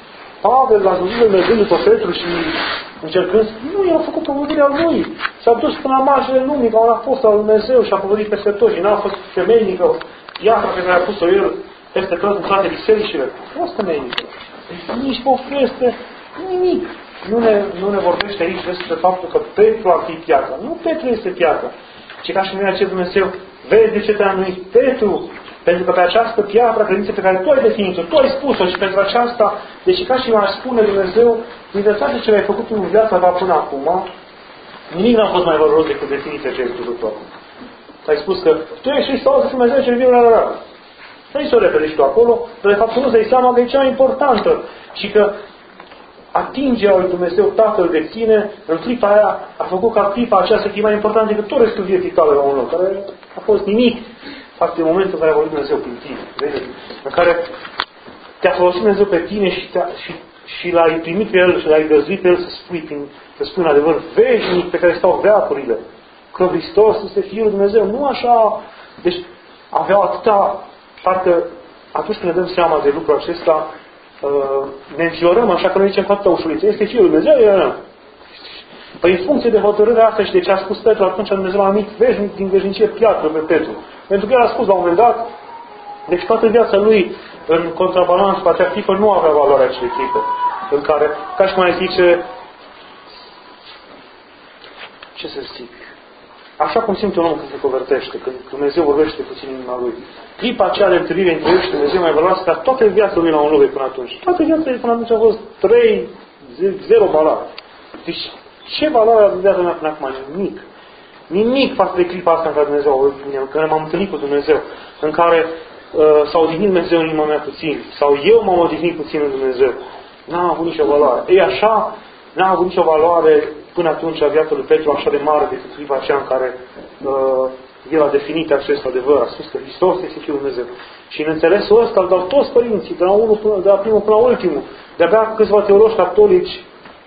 Pavel l-a văzut mergând după Petru și încercând, nu, el a făcut promovarea lui. S-a dus până la marginile lumii, ca un apostol al Dumnezeu și a povărit peste tot și n-a fost femeinică, piatra pe care a pus-o el peste tot în toate bisericile. A fost femeinică. Nici poveste, nimic. Nu ne vorbește aici despre faptul că Petru ar fi piatra. Nu Petru este piatra. ci ca și mine acest Dumnezeu, vezi de ce te-a numit Petru? Pentru că pe această piatră credință pe care tu ai definit-o, tu ai spus-o și pentru aceasta, deci ca și m-aș spune Dumnezeu, dintre toate ce ai făcut în viața ta până acum, nimic n-a fost mai valoros decât definiția ce ai spus tu acum. Ai spus că tu ești Hristos, Dumnezeu ce vine la. Nu-i să o repede și tu acolo, dar de fapt nu să-i seama că e cea mai importantă și că atingerea lui Dumnezeu Tatăl de tine, în clipa aia, a făcut ca clipa aceea să fie mai importantă decât tot restul vieții tale la un loc, care a fost nimic față de momentul în care a vorbit Dumnezeu prin tine. Vezi? În care te-a folosit Dumnezeu pe tine și l-ai primit pe El și l-ai găzuit pe El să spui în adevăr veșnic pe care stau veacurile. Că Hristos este Fiul lui Dumnezeu. Nu așa. Deci aveau atâta, parcă atunci când ne dăm seama de lucrul acesta, ne înfiorăm așa că noi zicem atâta ușurință. Este Fiul lui Dumnezeu? Păi în funcție de hotărârea asta și de ce a spus Petru, atunci Dumnezeu a numit veșnic din veșnicie piatră pe Petru. Pentru că El a spus la un moment dat, deci toată viața lui în contrabalans cu acea clipă nu avea valoarea acelei clipe. În care, ca și cum ai zice, ce să zic, așa cum simte un om când se convertește, când Dumnezeu vorbește puțin în inima lui. Clipa aceea de întâlnire între el și Dumnezeu mai valoasă, dar toată viața lui la un loc până atunci. Toată viața lui până atunci a fost 0 valoare. Deci, ce valoare a viața mea până acum? Nimic. Nimic față de clipa asta în care Dumnezeu a vorbit cu mine, în care m-am întâlnit cu Dumnezeu, în care s-a odihnit Dumnezeu în inima mea puțin, sau eu m-am odihnit puțin în Dumnezeu. N-a avut nicio valoare. Ei așa, n-a avut nicio valoare până atunci viața lui Petru așa de mare decât clipa aceea în care el a definit acest adevăr, a spus că Hristos este Fiul Dumnezeu. Și în înțelesul ăsta îl dau toți părinții, de la primul până la ultimul, de-abia câțiva teologi catolici,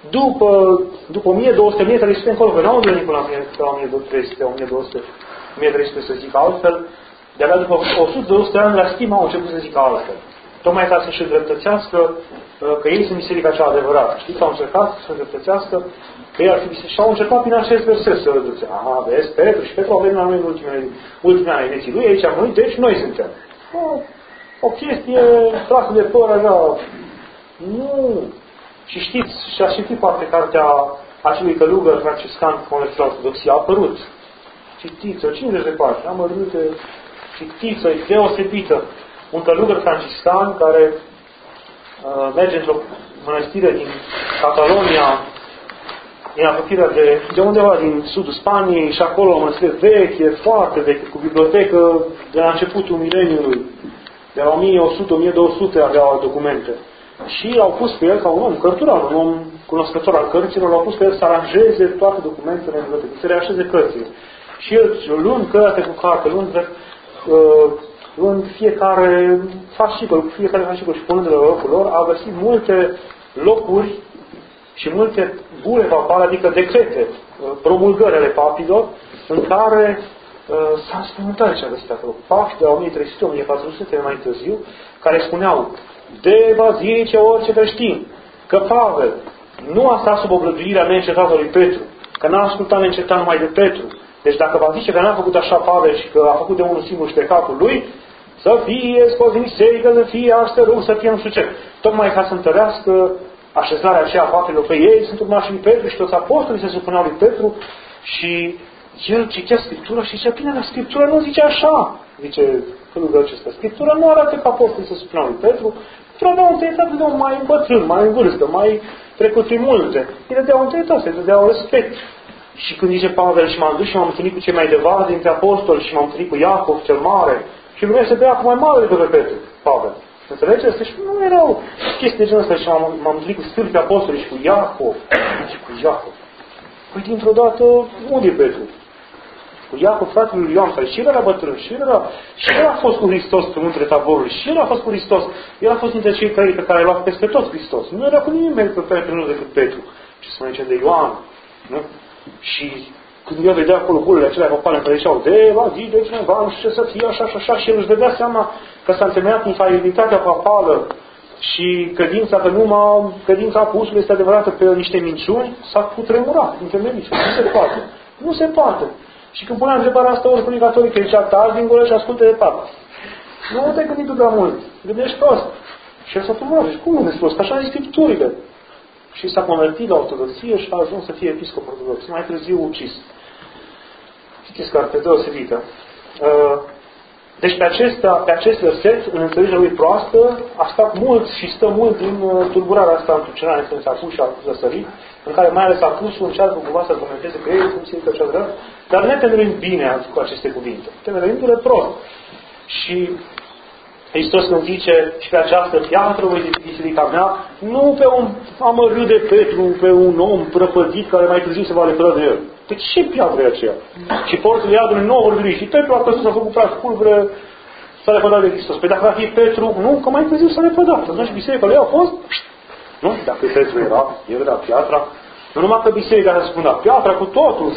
după 1200 metri de încolo, că n-au venit până la 1300, 1200, 1300 să zic altfel, de-abia după 100-200 ani la schimb au început să zică altfel. Tocmai ca să-și îndreptățească că ei sunt biserica cea adevărată. Știți, au încercat să îndreptățească că ei ar fi biserica. Și au încercat prin acest verset să zice, aha, vezi, Petru și Petru au venit la noi în ultimele ani vieții lui, aici am venit, deci noi suntem. O chestie trasă de păr, așa. Nu. Și știți, și a citit poate cartea acelui călugăr franciscan convertit la ortodoxie, a apărut. Citiți-o, 50 de pagini, amărâte, citiți-o, e deosebită. Un călugăr franciscan care merge într-o mănăstire din Catalonia, din apropierea de undeva din sudul Spaniei și acolo o mănăstire veche, foarte veche, cu bibliotecă de la începutul mileniului. De la 1100-1200 aveau documente. Și l-au pus pe el ca un om cărturar, un om cunoscător al cărților, l-au pus pe el să aranjeze toate documentele în bibliotecă, să reașeze cărțile. Și el, luând cărate cu carte, luând fiecare fascicol și punând-le la locul lor, a găsit multe locuri și multe bule papale, adică decrete, promulgări ale papilor, în care s-a spământat ce a găsit acolo. Papi de la 1300-1400 mai târziu, care spuneau, de vă zice orice creștin, că Pavel nu a stat sub oblăduirea neîncetată lui Petru, că n-a ascultat neîncetat numai de Petru. Deci dacă va zice că n-a făcut așa Pavel și că a făcut de unul singur și de capul lui, să fie scos din biserică, să fie arstăruc, să fie nu știu ce. Tocmai ca să întărească așezarea aceea a faptelor că ei sunt urmașii lui Petru și toți apostolii se supuneau lui Petru și el citea Scriptura și zicea, bine, dar Scriptura nu zice așa, zice călugărul acesta. Scriptura nu arată că apostolii se supuneau lui Petru, Petru avea o întâlnitate de om mai bătrân, mai în vârstă, mai trecut prin multe. Îi dădeau întâlnitate, îi dădeau respect. Și când zice Pavel și m-am dus și m-am întâlnit cu cei mai de vază dintre apostoli și m-am întâlnit cu Iacov cel mare și numește pe Iacov mai mare decât pe Petru, Pavel. Înțelegeți? Deci nu erau chestii de genul ăsta și m-am întâlnit cu stâlpi apostoli și cu Iacov. Și cu Iacov. Păi dintr-o dată, unde e Petru? Cu Iacov, fratele lui Ioan, care și el era bătrân, și el a fost cu Hristos pe muntele Taborului, și el a fost cu Hristos. El a fost dintre cei trei pe care l-a luat peste tot Hristos. Nu era cu nimeni pe Petru, nu decât Petru. Ce să mai zicem de Ioan, nu? Și când el vedea acolo bulele acelea papale care ziceau, de va zi de cineva, nu știu ce să fie, așa și așa, și el își dădea seama că s-a întemeiat infalibilitatea papală și credința apusului este adevărată pe niște minciuni, s-a cutremurat în temerice. Nu se poate. Nu se poate. Și când puneam întrebarea asta, oricum catolic, zicea, taci din gură și asculte de papa. Nu te gândi tu prea mult. Gândești prost. Și el s-a tulburat. Și cum nu spus? Așa zic Scripturile. Și s-a convertit la ortodoxie și a ajuns să fie episcop ortodox. Mai târziu ucis. Știți carte deosebită. Deci pe acest verset, în înțelegerea lui proastă, a stat mult și stă mult din tulburarea asta întrucenare când s-a pus și a răsărit, în care mai ales Apusul încearcă cumva să argumenteze că ei cum se zică cea drept, dar ne temerim bine cu aceste cuvinte. Temerim prost. Și Hristos când zice, și pe această piatră voi zice biserica mea, nu pe un amărât de Petru, pe un om prăpădit care mai târziu se va lepăda de el. De ce piatră e aceea? Și porțile iadului nu vor veni. Și Petru a căzut, s-a făcut praf pulvere, s-a lepădat de Hristos. Păi dacă ar fi Petru, nu, că mai târziu s-a lepădat. Atunci biserica lui a fost, nu? Dacă Petru era, el era piatra, nu numai că biserica se spunea, piatra cu totul.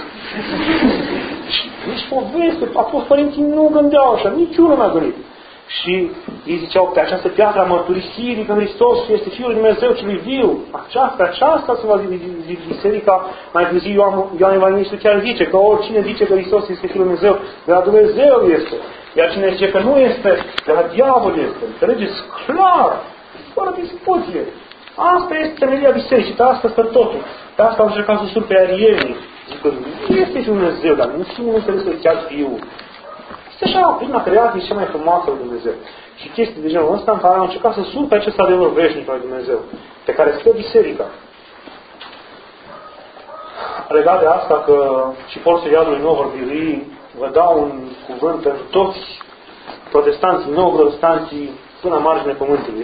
Nici poveste, părinții nu gândeau așa, niciunul n-a gândit. Și ei ziceau, pe această piatră a mărturisirii că Hristos este Fiul lui Dumnezeu celui viu. Pe aceasta se va zi biserica. Mai târziu Ioan Evanghelistul chiar zice că oricine zice că Hristos este Fiul lui Dumnezeu, de la Dumnezeu este. Iar cine zice că nu este, de la diavol este. Înțelegeți? Clar! Fără discuție. Asta este temelia bisericii, pe asta stă totul. Pe asta au încercat să surpe arienii. Zic că nu este Fiul lui Dumnezeu, dar nu știu unde înțeles că chiar Fiul. Este așa, prima creație cea mai frumoasă lui Dumnezeu. Și chestii de genul ăsta în care am încercat să surpe acest adevăr veșnic al lui Dumnezeu, pe care stă biserica. Legat de asta că și porțile iadului nu vor birui, vă dau un cuvânt pentru toți protestanții, nou protestanții, până la marginea pământului,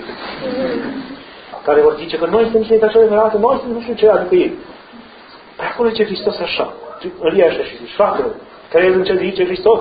care vor zice că noi suntem biserica cea adevărată, noi suntem nu știu ce, adică ei. Pe acolo zice Hristos așa, îl ia așa și zice, frate, care el în ce zice Hristos?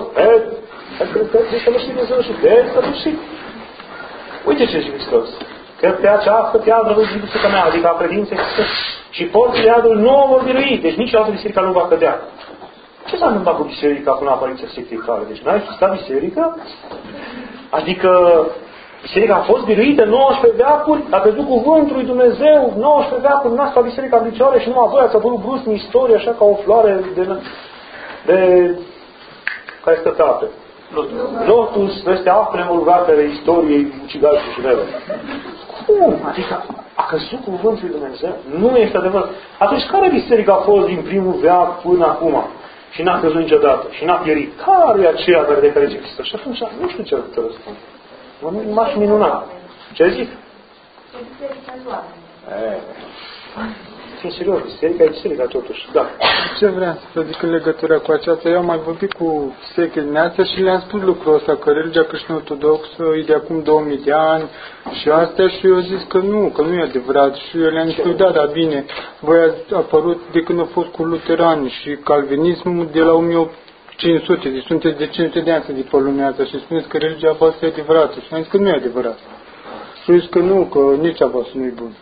Să nu știi Dumnezeu și să nu știi. Uite ce zice Hristos. Că pe această piatră voi zice biserica mea, adică a credinței Hristos. Și porțile iadului nu o vor birui, deci nici altă biserică nu va cădea. Ce s-a întâmplat cu biserica până la apariția sectei tale? Deci n-a existat biserică? Adică biserica a fost biruită 19 veacuri, a căzut cuvântul lui Dumnezeu, 19 veacuri, n-a stat biserica în picioare și numai voi ați apărut brusc în istorie, așa ca o floare de care stă pe ape. Lotus peste apele vulgate ale istoriei ucigași și rele. Cum? Adică a căzut cuvântul lui Dumnezeu? Nu este adevărat. Atunci care biserică a fost din primul veac până acum? Și n-a căzut niciodată. Și n-a pierit. Care e aceea de care zice Hristos? Și atunci nu știu ce te răspund. M-aș minuna. Ce zic? Ce biserică doamne? Fii serios, biserica e biserica totuși. Da. Ce vreau să zic în legătură cu aceasta? Eu am mai vorbit cu Seche Neață și le-am spus lucrul ăsta, că religia creștin-ortodoxă e de acum 2000 de ani și astea, și eu zis că nu e adevărat. Și eu le-am spus, da, bine, voi ați apărut de când au fost cu luterani și calvinismul de la 1500, deci sunteți de 500 de ani să zic pe lumea asta și spuneți că religia voastră e adevărată. Și am zis că nu e adevărat. Și zis că nu, că nici a voastră nu e bună.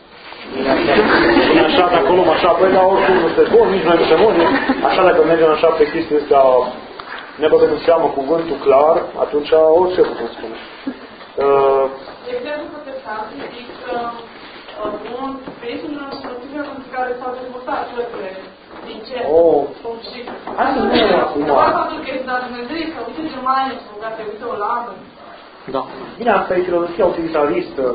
Așa de acolo, așa, băi, dar oricum nu este bun, nici noi nu se mori. Așa dacă mergem așa pe chestia asta, ne băgăm în seamă cuvântul clar, atunci orice putem spune. De exemplu, protestanții zic că un sprijin în motivul pentru care s-au dezvoltat cărțile din cer. Hai să nu acum. Dar faptul că este la Dumnezeu, să uite germanii, să uite uite Olandă. Da. Bine, asta e filozofia utilitaristă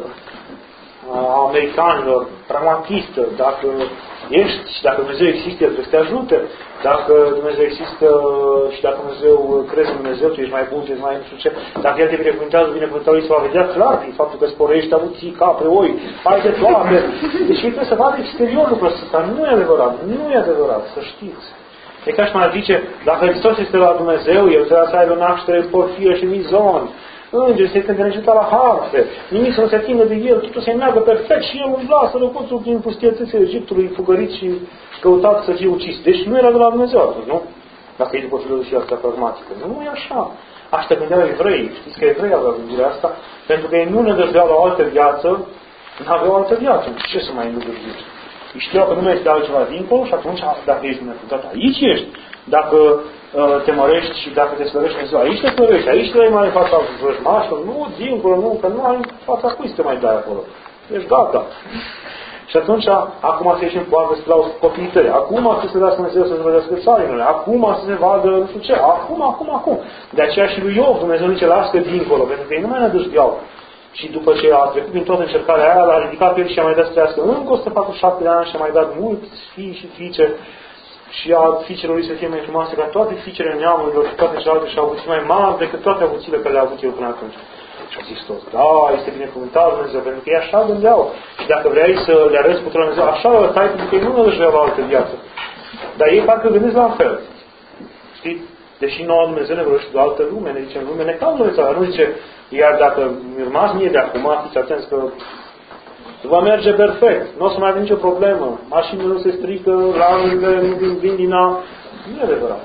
a americanilor, pragmatistă. Dacă dacă Dumnezeu există, El trebuie să te ajute. Dacă Dumnezeu există și dacă Dumnezeu crezi în Dumnezeu, tu ești mai bun, tu ești mai nu știu ce. Dacă El te binecuvântează, binecuvântarea Lui se va vedea clar prin faptul că sporești avuții, capre, oi, ai de toate. Deci El trebuie să vadă exterior lucrul ăsta. Nu e adevărat. Nu e adevărat. Să știți. E ca și mai zice, dacă Hristos este la Dumnezeu, El trebuie să aibă naștere, porfie și mizon. Îngeri se când rejuta la harfe, nimic să nu se atingă de el, totul se meargă perfect și el umbla sărăcuțul prin pustietățile Egiptului, fugărit și căutat să fie ucis. Deci nu era de la Dumnezeu atunci, nu? Dacă e după filozofia asta pragmatică. Nu e așa. Așa gândeau evrei. Știți că evrei aveau gândirea asta? Pentru că ei nu ne găseau la o altă viață, nu aveau o altă viață. Ce să mai îndugăriți? Ei știau că nu mai este altceva dincolo și atunci, dacă ești binecuvântat, aici ești. Dacă te mărești și dacă te slăvești Dumnezeu, aici te slăvești, aici te mai în fața vrăjmașilor, nu dincolo, nu, că nu ai în fața cui să te mai dai acolo. Ești gata. Și atunci, acum să ieșim poate să dau copiii tăi. Acum să se dea Dumnezeu să se vedească țarinele. Acum să se vadă nu știu ce. Acum. De aceea și lui Iov Dumnezeu zice, lasă dincolo, pentru că ei nu mai nădăjdeau. Și după ce a trecut din toată încercarea aia, l-a ridicat pe el și a mai dat să trăiască încă 147 de ani și a mai dat mulți fii și fiice și a fiicelor lui să fie mai frumoase ca toate fiicele neamurilor și toate celelalte și au avuții mai mari decât toate avuțiile pe care le-a avut eu până atunci. Și au zis toți, da, este binecuvântat Dumnezeu, pentru că ei așa gândeau. Și dacă vrei să le arăți puterea Dumnezeu, așa o arătai, pentru că ei nu nădăjdeau la altă viață. Dar ei parcă gândesc la fel. Știi? Deși nouă Dumnezeu ne vorbește de o altă lume, ne zice, în lume necam Dumnezeu, nu zice, iar dacă mi urmați mie de acum, fiți atenți că va merge perfect, nu o să mai avem nicio problemă, mașinile nu se strică, ramurile nu vin din a... Nu e adevărat.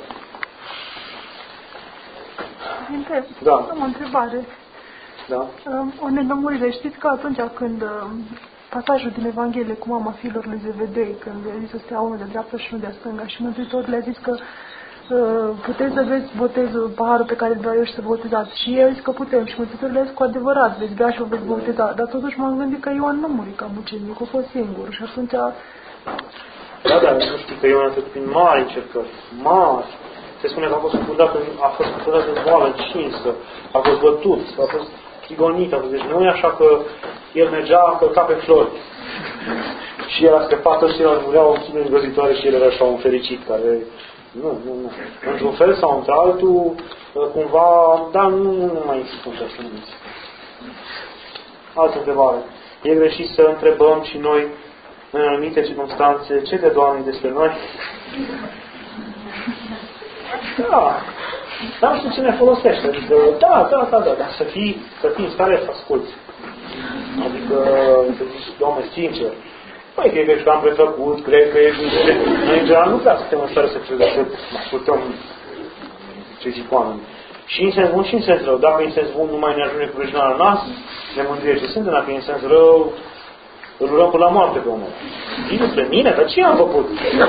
Părinte, Da. am o întrebare. Da? O nelămurire. Știți că atunci când pasajul din Evanghelie cu mama fiilor lui Zevedei, când a zis să stea unul de dreapta și unul de stânga și Mântuitorul le-a zis că puteți să veți botezul, paharul pe care îl beau eu și să botezați. Și ei au zis că putem. Și Mântuitorul le-a zis cu adevărat, veți bea și vă veți boteza. Dar totuși m-am gândit că Ioan nu muri ca mucenic, a fost singur. Și atunci... Da, dar nu știi că Ioan a trecut prin mari încercări, mari. Se spune că a fost cufundat în boală încinsă, a fost bătut, a fost prigonit, a fost... Deci nu e așa că el mergea călca pe flori. Și el a scăpat și el mureau în chinuri îngrozitoare și el era așa un fericit care... Nu. Într-un fel sau într-altul, cumva, dar nu mai spun să numiți. Altă întrebare. E greșit să întrebăm și noi, în anumite circunstanțe, ce de Doamne despre noi? Da. Dar nu știu ce ne folosește. Adică, da, dar să fii în stare să asculți. Adică, să zici, Doamne, sincer, păi, că ești cam prefăcut, cred că ești... Noi, în general, nu prea suntem în stare să ascultăm ce zic oamenii. Și în sens bun și în sens rău. Dacă în sens bun nu mai ne ajunge cu răjunarea nas, ne mândriește Sfântul, dacă în sens rău, îl urăm până la moarte pe omul. Zici despre mine? Dar ce am făcut?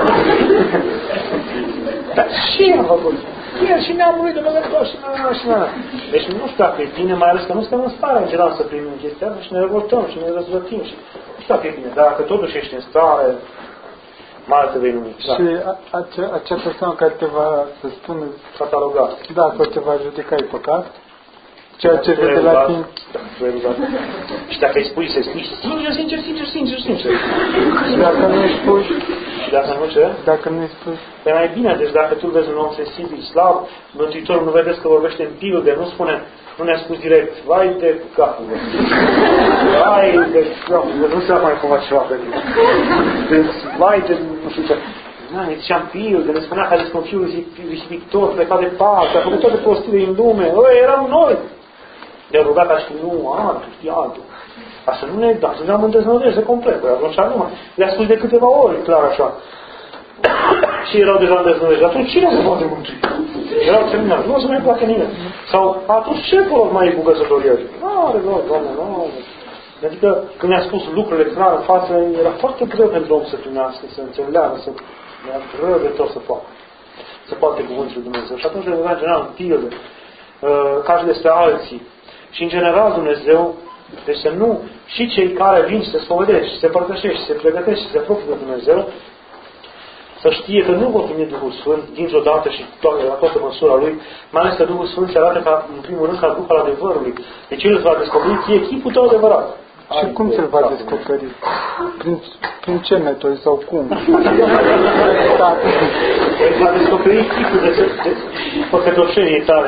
Dar ce am făcut? El și ne-am murit de Dumnezeu și na. Deci nu știu dacă e bine, mai ales că nu suntem în stare în general să primim chestia asta și ne revoltăm și ne răzvătim și nu știu dacă e bine. Dar dacă totuși ești în stare, mai te vei numi. Da. Și acea persoană care te va, să spună, catalogat. Da, sau te va judeca e păcat? Ceea ce vede la tine. Și dacă îi spui, să-i spui sincer. Și dacă nu îi spui? Și dacă nu ce? Dacă nu îi spui? E mai bine, deci dacă tu vezi un om sensibil, slab, Mântuitorul nu vedeți că vorbește în pilde, nu spune, nu ne-a spus direct, vai de capul vă. Vai de capul vă, nu se va mai cumva ceva pe mine. Deci, vai de, nu știu ce. Ne ziceam pilde, ne spunea că a zis că un fiul risipitor, plecat de parte, a făcut toate prostile în lume, eram noi. De-a rugat ca și nu, altul. Asta nu ne da, să ne-am îndezmădejde complet, că atunci nu mai. Le-a spus de câteva ori, clar așa. Și erau deja îndezmădejde. Atunci cine se poate mântui? Erau terminat. Nu o să mai placă nimeni. Sau atunci ce folos mai e cu căsătoria? Doamne, nu. Adică când mi-a spus lucrurile clar în față, era foarte greu pentru om să primească, să înțeleagă, să era greu de tot să poate cuvântul lui Dumnezeu. Și atunci le în general în pilde, ca și despre alții. Și în general Dumnezeu, deci să nu, și cei care vin și se spovedește, și se părtășește, și se pregătește, și se apropie de Dumnezeu, să știe că nu vor primi Duhul Sfânt dintr-o dată și la toată măsura Lui, mai ales că Duhul Sfânt se arată ca, în primul rând, ca Duh al adevărului. Deci El îți va descoperi ție chipul tău adevărat. Și cum se-l va descoperi? Prin ce metode sau cum? El va descoperi chipul de păcătoșenie tale.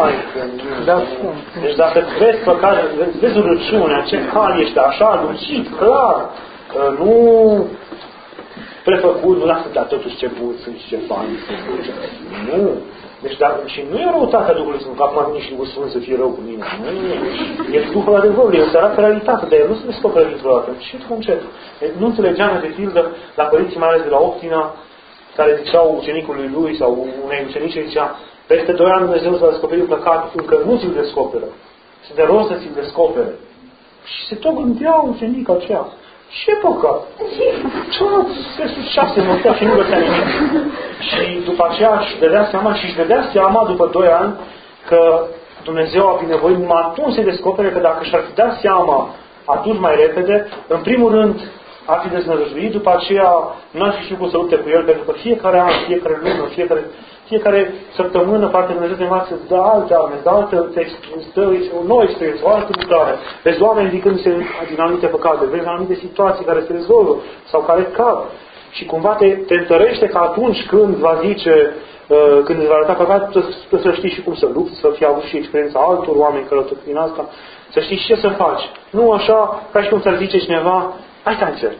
Deci dacă vezi păcate, vezi urăciunea, ce cal ești, așa, lucid, clar, nu prefăcut, nu lasă, dar totuși ce bun sunt și ce bani sunt. Nu. Deci, și nu e răutatea Duhului Sfânt, că acum vine și Duhul Sfânt să fie rău cu mine. Nu. E Duhul adevărului, el se arată realitatea, dar el nu se descoperă dintr-o dată. Încet cu încet. Nu înțelegeam de pildă la părinții, mai ales de la Optina, care ziceau ucenicului lui sau unei ucenice, zicea, peste 2 ani Dumnezeu îți va descoperi un păcat, încă nu ți-l descoperă. Se de rost să ți-l descopere. Și se tot gândeau ucenica aceea. Ce păcat? Ce 6 măstea și nu găsea nimic. Și după aceea își dădea seama după 2 ani că Dumnezeu a binevoit numai atunci să-i descopere că dacă și-ar fi dat seama atunci mai repede, în primul rând ar fi deznădăjduit, după aceea n-ar fi știut cum să lupte cu el, pentru că fiecare an, fiecare lună, fiecare săptămână, parcă Dumnezeu te învață de alte arme, de altă o nouă experiență, o altă lucrare. Vezi oameni ridicându-se din anumite păcate, vezi anumite situații care se rezolvă sau care cad. Și cumva te întărește că atunci când va zice, când îți va arăta păcatul, să știi și cum să lupți, să fii avut și experiența altor oameni care au trecut din asta, să știi și ce să faci. Nu așa, ca și cum ți-ar zice cineva, ai cancer.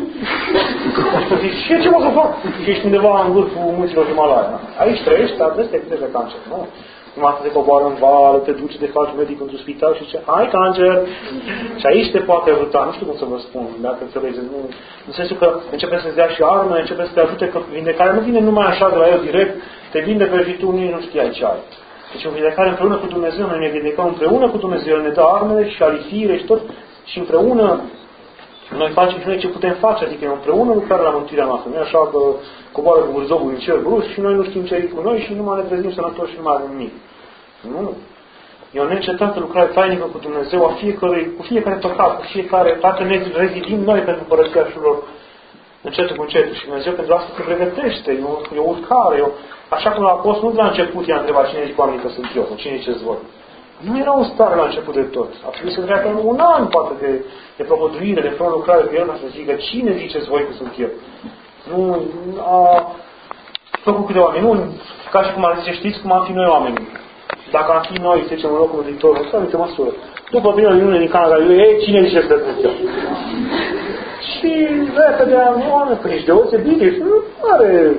Și ce mă să fac? Și ești undeva în vârful munților Himalaya. Aici trăiești, dar trebuie să te de cancer. Nu? Numai să te coboară în vală, te duci, te faci medic într-un spital și zice, ai cancer. Și aici te poate ajuta. Nu știu cum să vă spun, dacă înțelegeți. În sensul că începe să-ți dea și armă, începe să te ajute, că vindecarea nu vine numai așa de la el direct, te vindecă și tu nici nu știai ce ai. Deci o vindecare împreună cu Dumnezeu, noi ne vindecăm împreună cu Dumnezeu, El ne dă armele și alifire și tot, și împreună noi facem și noi ce putem face, adică împreună lucrarea la mântuirea noastră. Nu e așa că coboară cu vârzobul în cer brusc și noi nu știm ce e cu noi și nu mai ne trezim sănătoși și nu mai avem nimic. Nu. E o neîncetată lucrare tainică cu Dumnezeu, cu fiecare păcat, cu fiecare, toate ne rezidim noi pentru părăția lor încetul cu încetul. Și Dumnezeu pentru asta se pregătește, e o urcare, așa cum la apostol nu de la început i-a întrebat cine zic oamenii că sunt eu, sau cine ziceți voi. Nu era un stare la început de tot. A trebuit să treacă un an, poate, de propovăduire, de împreună lucrare cu el, ca să zică cine ziceți voi că sunt eu. Nu a făcut câte oameni. Nu, ca și cum ar zice, știți cum am fi noi oamenii. Dacă am fi noi, să zicem, în locul viitor, să uite măsură. După prima reuniune din Canada, ei, cine ziceți că sunt eu? Și repede am oameni, că nici deosebit, ești, nu are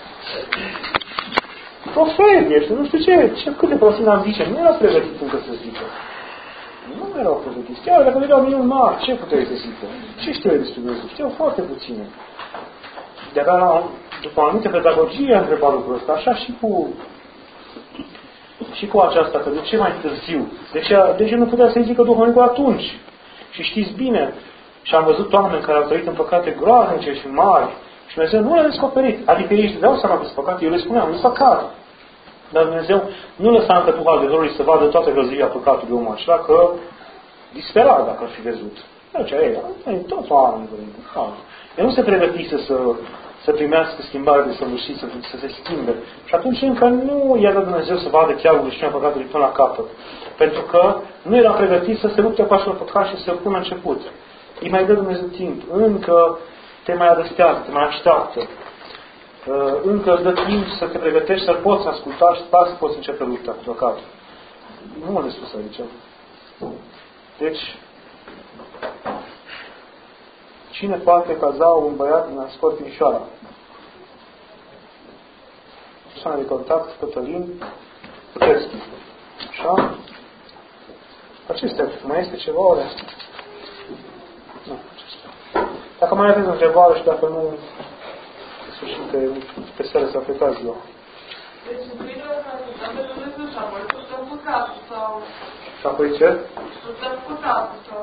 profet, ești, nu știu ce câte prostii am zice, nu era pregătit încă să zică. Nu erau pregătiți. Chiar dacă vedeau minuni mari, ce puteai să zică? Ce știu eu despre Dumnezeu? Știu foarte puține. De-abia după anumite pedagogie a întrebat lucrul ăsta, așa și cu aceasta, că de ce mai târziu? De ce nu putea să-i zică duhovnicul atunci? Și știți bine, și am văzut oameni care au trăit în păcate groaznice și mari, și Dumnezeu nu le-a descoperit. Adică ei își dădeau seama că sunt păcate, eu le spuneam, nu-s păcat. Dar Dumnezeu nu lăsa în cătuha adevărului să vadă toată grăzimea păcatului omului acela, că dispera dacă ar fi văzut. Deci ei, toți oamenii el nu se pregătise să primească schimbare de săvârșit, să se schimbe. Și atunci încă nu i-a dat Dumnezeu să vadă chiar rușinea păcatului până la capăt. Pentru că nu era pregătit să se lupte cu acel păcat și să pună început. Îi mai dă Dumnezeu timp. Încă te mai adăstează, te mai așteaptă. Încă îți dă timp să te pregătești, să-L poți asculta și să poți începe lupta cu păcatul. Nu le spus aici. Deci, cine poate caza un băiat din Ascort Timișoara? Persoana de contact, Cătălin Putețchi. Așa? Acestea, mai este ceva ori? Nu, acestea. Dacă mai aveți o întrebare și dacă nu, pe seara să plecați ziua. Deci, în primul rând, Dumnezeu și apoi să stăm păcatul sau... Și apoi ce? Să stăm păcatul sau...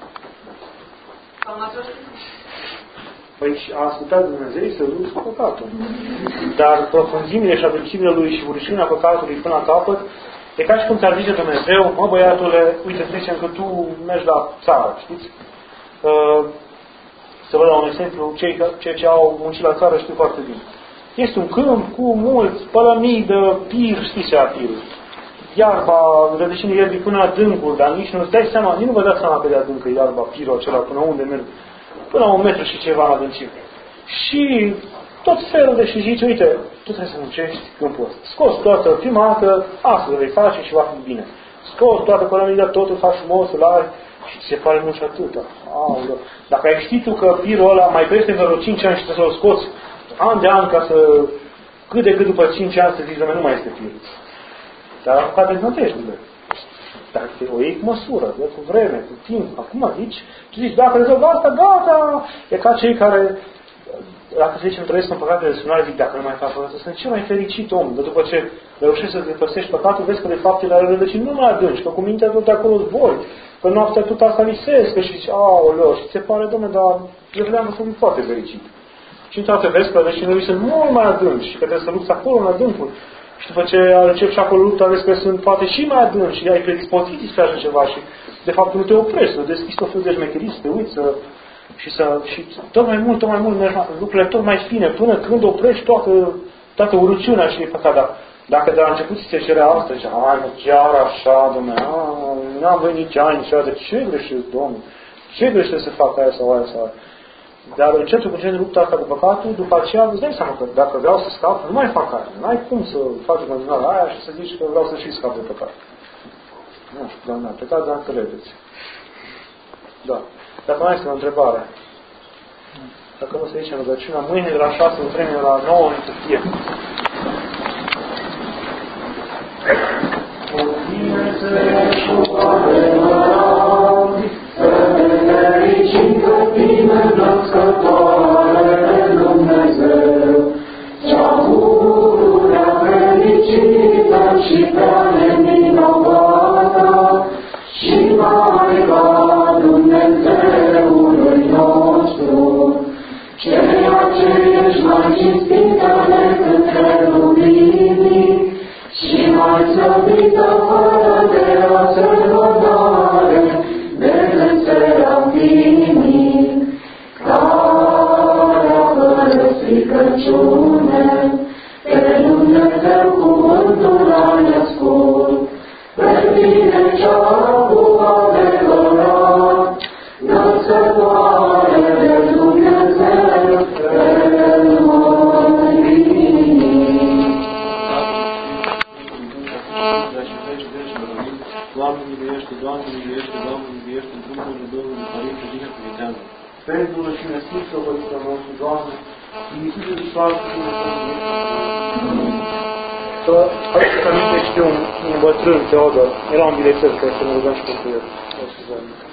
Păi a ascultat Dumnezeu să lupți cu păcatul. Dar profunzimile și adâncimile lui și urăciunea păcatului până la capăt, e ca și cum ți-ar zice Dumnezeu, mă băiatule, uite, să zicem că tu mergi la țară, știți? Să vă dau un exemplu, cei ce au muncit la țară știu foarte bine. Este un câmp cu mulți pălămii de pir, știți ce a pirul. Iarba, rădăcinile ierbii până adâncul, dar nici nu-ți dai seama, nici nu vă dați seama pe de adâncă iarba, pirul acela, până unde merg, până la 1 metru și ceva în adâncime. Și tot felul de și zice, uite, tu trebuie să muncești câmpul ăsta. Scoți toată, prima dată, astăzi vei face și va fi bine. Scoți toată pălămii, totul faci frumos, îl ai și ți se pare mult și atâta. Aoleu. Dacă ai ști tu că pirul ăla mai peste vreo 5 ani și trebuie să-l scoți an de an ca să, cât de cât după 5 ani să zici, nu mai este pirul. Dar am apucat de nădejdele. Dar o iei cu măsură, cu vreme, cu timp. Acum zici, tu zici, dacă rezolvă asta, gata! E ca cei care, dacă să zicem, trăiesc în păcatele sunare, zic, dacă nu mai fac păcatul, sunt cel mai fericit om. Dar după ce reușești să depăsești păcatul, vezi că de fapt el are rădăcini nu mai adânci, că cu mintea tot acolo zbori, că noaptea tot asta lisesc, și zici, aoleo, și ți se pare, dom'le, dar eu vreau că sunt foarte fericit. Și în toate vezi că rădăcinile lui sunt mult mai adânci și că trebuie să lupți acolo în adâncul. Și după ce începi și acolo lupta, vezi că sunt poate și mai adânci și ai predispoziții spre așa ceva și de fapt nu te oprești, să deschizi tot felul de șmecherii, să te uiți și tot mai mult mergi lucrurile tot mai fine, până când oprești toată urăciunea și păcat. Dacă de la început ți se cerea asta, zice, hai mă, chiar așa, Dom'le, n-am venit nici ani și de ce greșesc, Dom'le? Ce greșesc să fac aia sau aia sau aia? Dar încetul cu ce lupta asta cu păcatul, după aceea îți dai seama că dacă vreau să scap, nu mai fac aia. N-ai cum să faci în continuare aia și să zici că vreau să și scap de păcat. Nu știu, Doamne, a plecat, dar credeți. Da. Dacă mai este o întrebare. Dacă nu se zice în rugăciunea, mâine de la 6 vreme la 9 în Târtie. Cu Dumnezeu și cu adevărat, să ne fericim pe tine, născătoare de Dumnezeu, cea pururea fericită și prea neminovată, și Maica Dumnezeului nostru, ceea ce ești mai cinstită decât cherubii, și mai slăvită fără de asemănare decât serafimii, care a părăsit căciune, pe Dumnezeu cuvântul a născut, pe tine cea cu adevărat, născătoare de Dumnezeu, pe noi. Doamne miluiește, Doamne miluiește, Doamne miluiește, în Dumnezeu Domnului, Părinte, bine cuvântează. Pentru rugăciune Sfântă, Părintul nostru, Doamne, Iisuse Hristos, că aici să amintește un bătrân, Teodor, era un bilețel, că să ne rugăm și pentru el.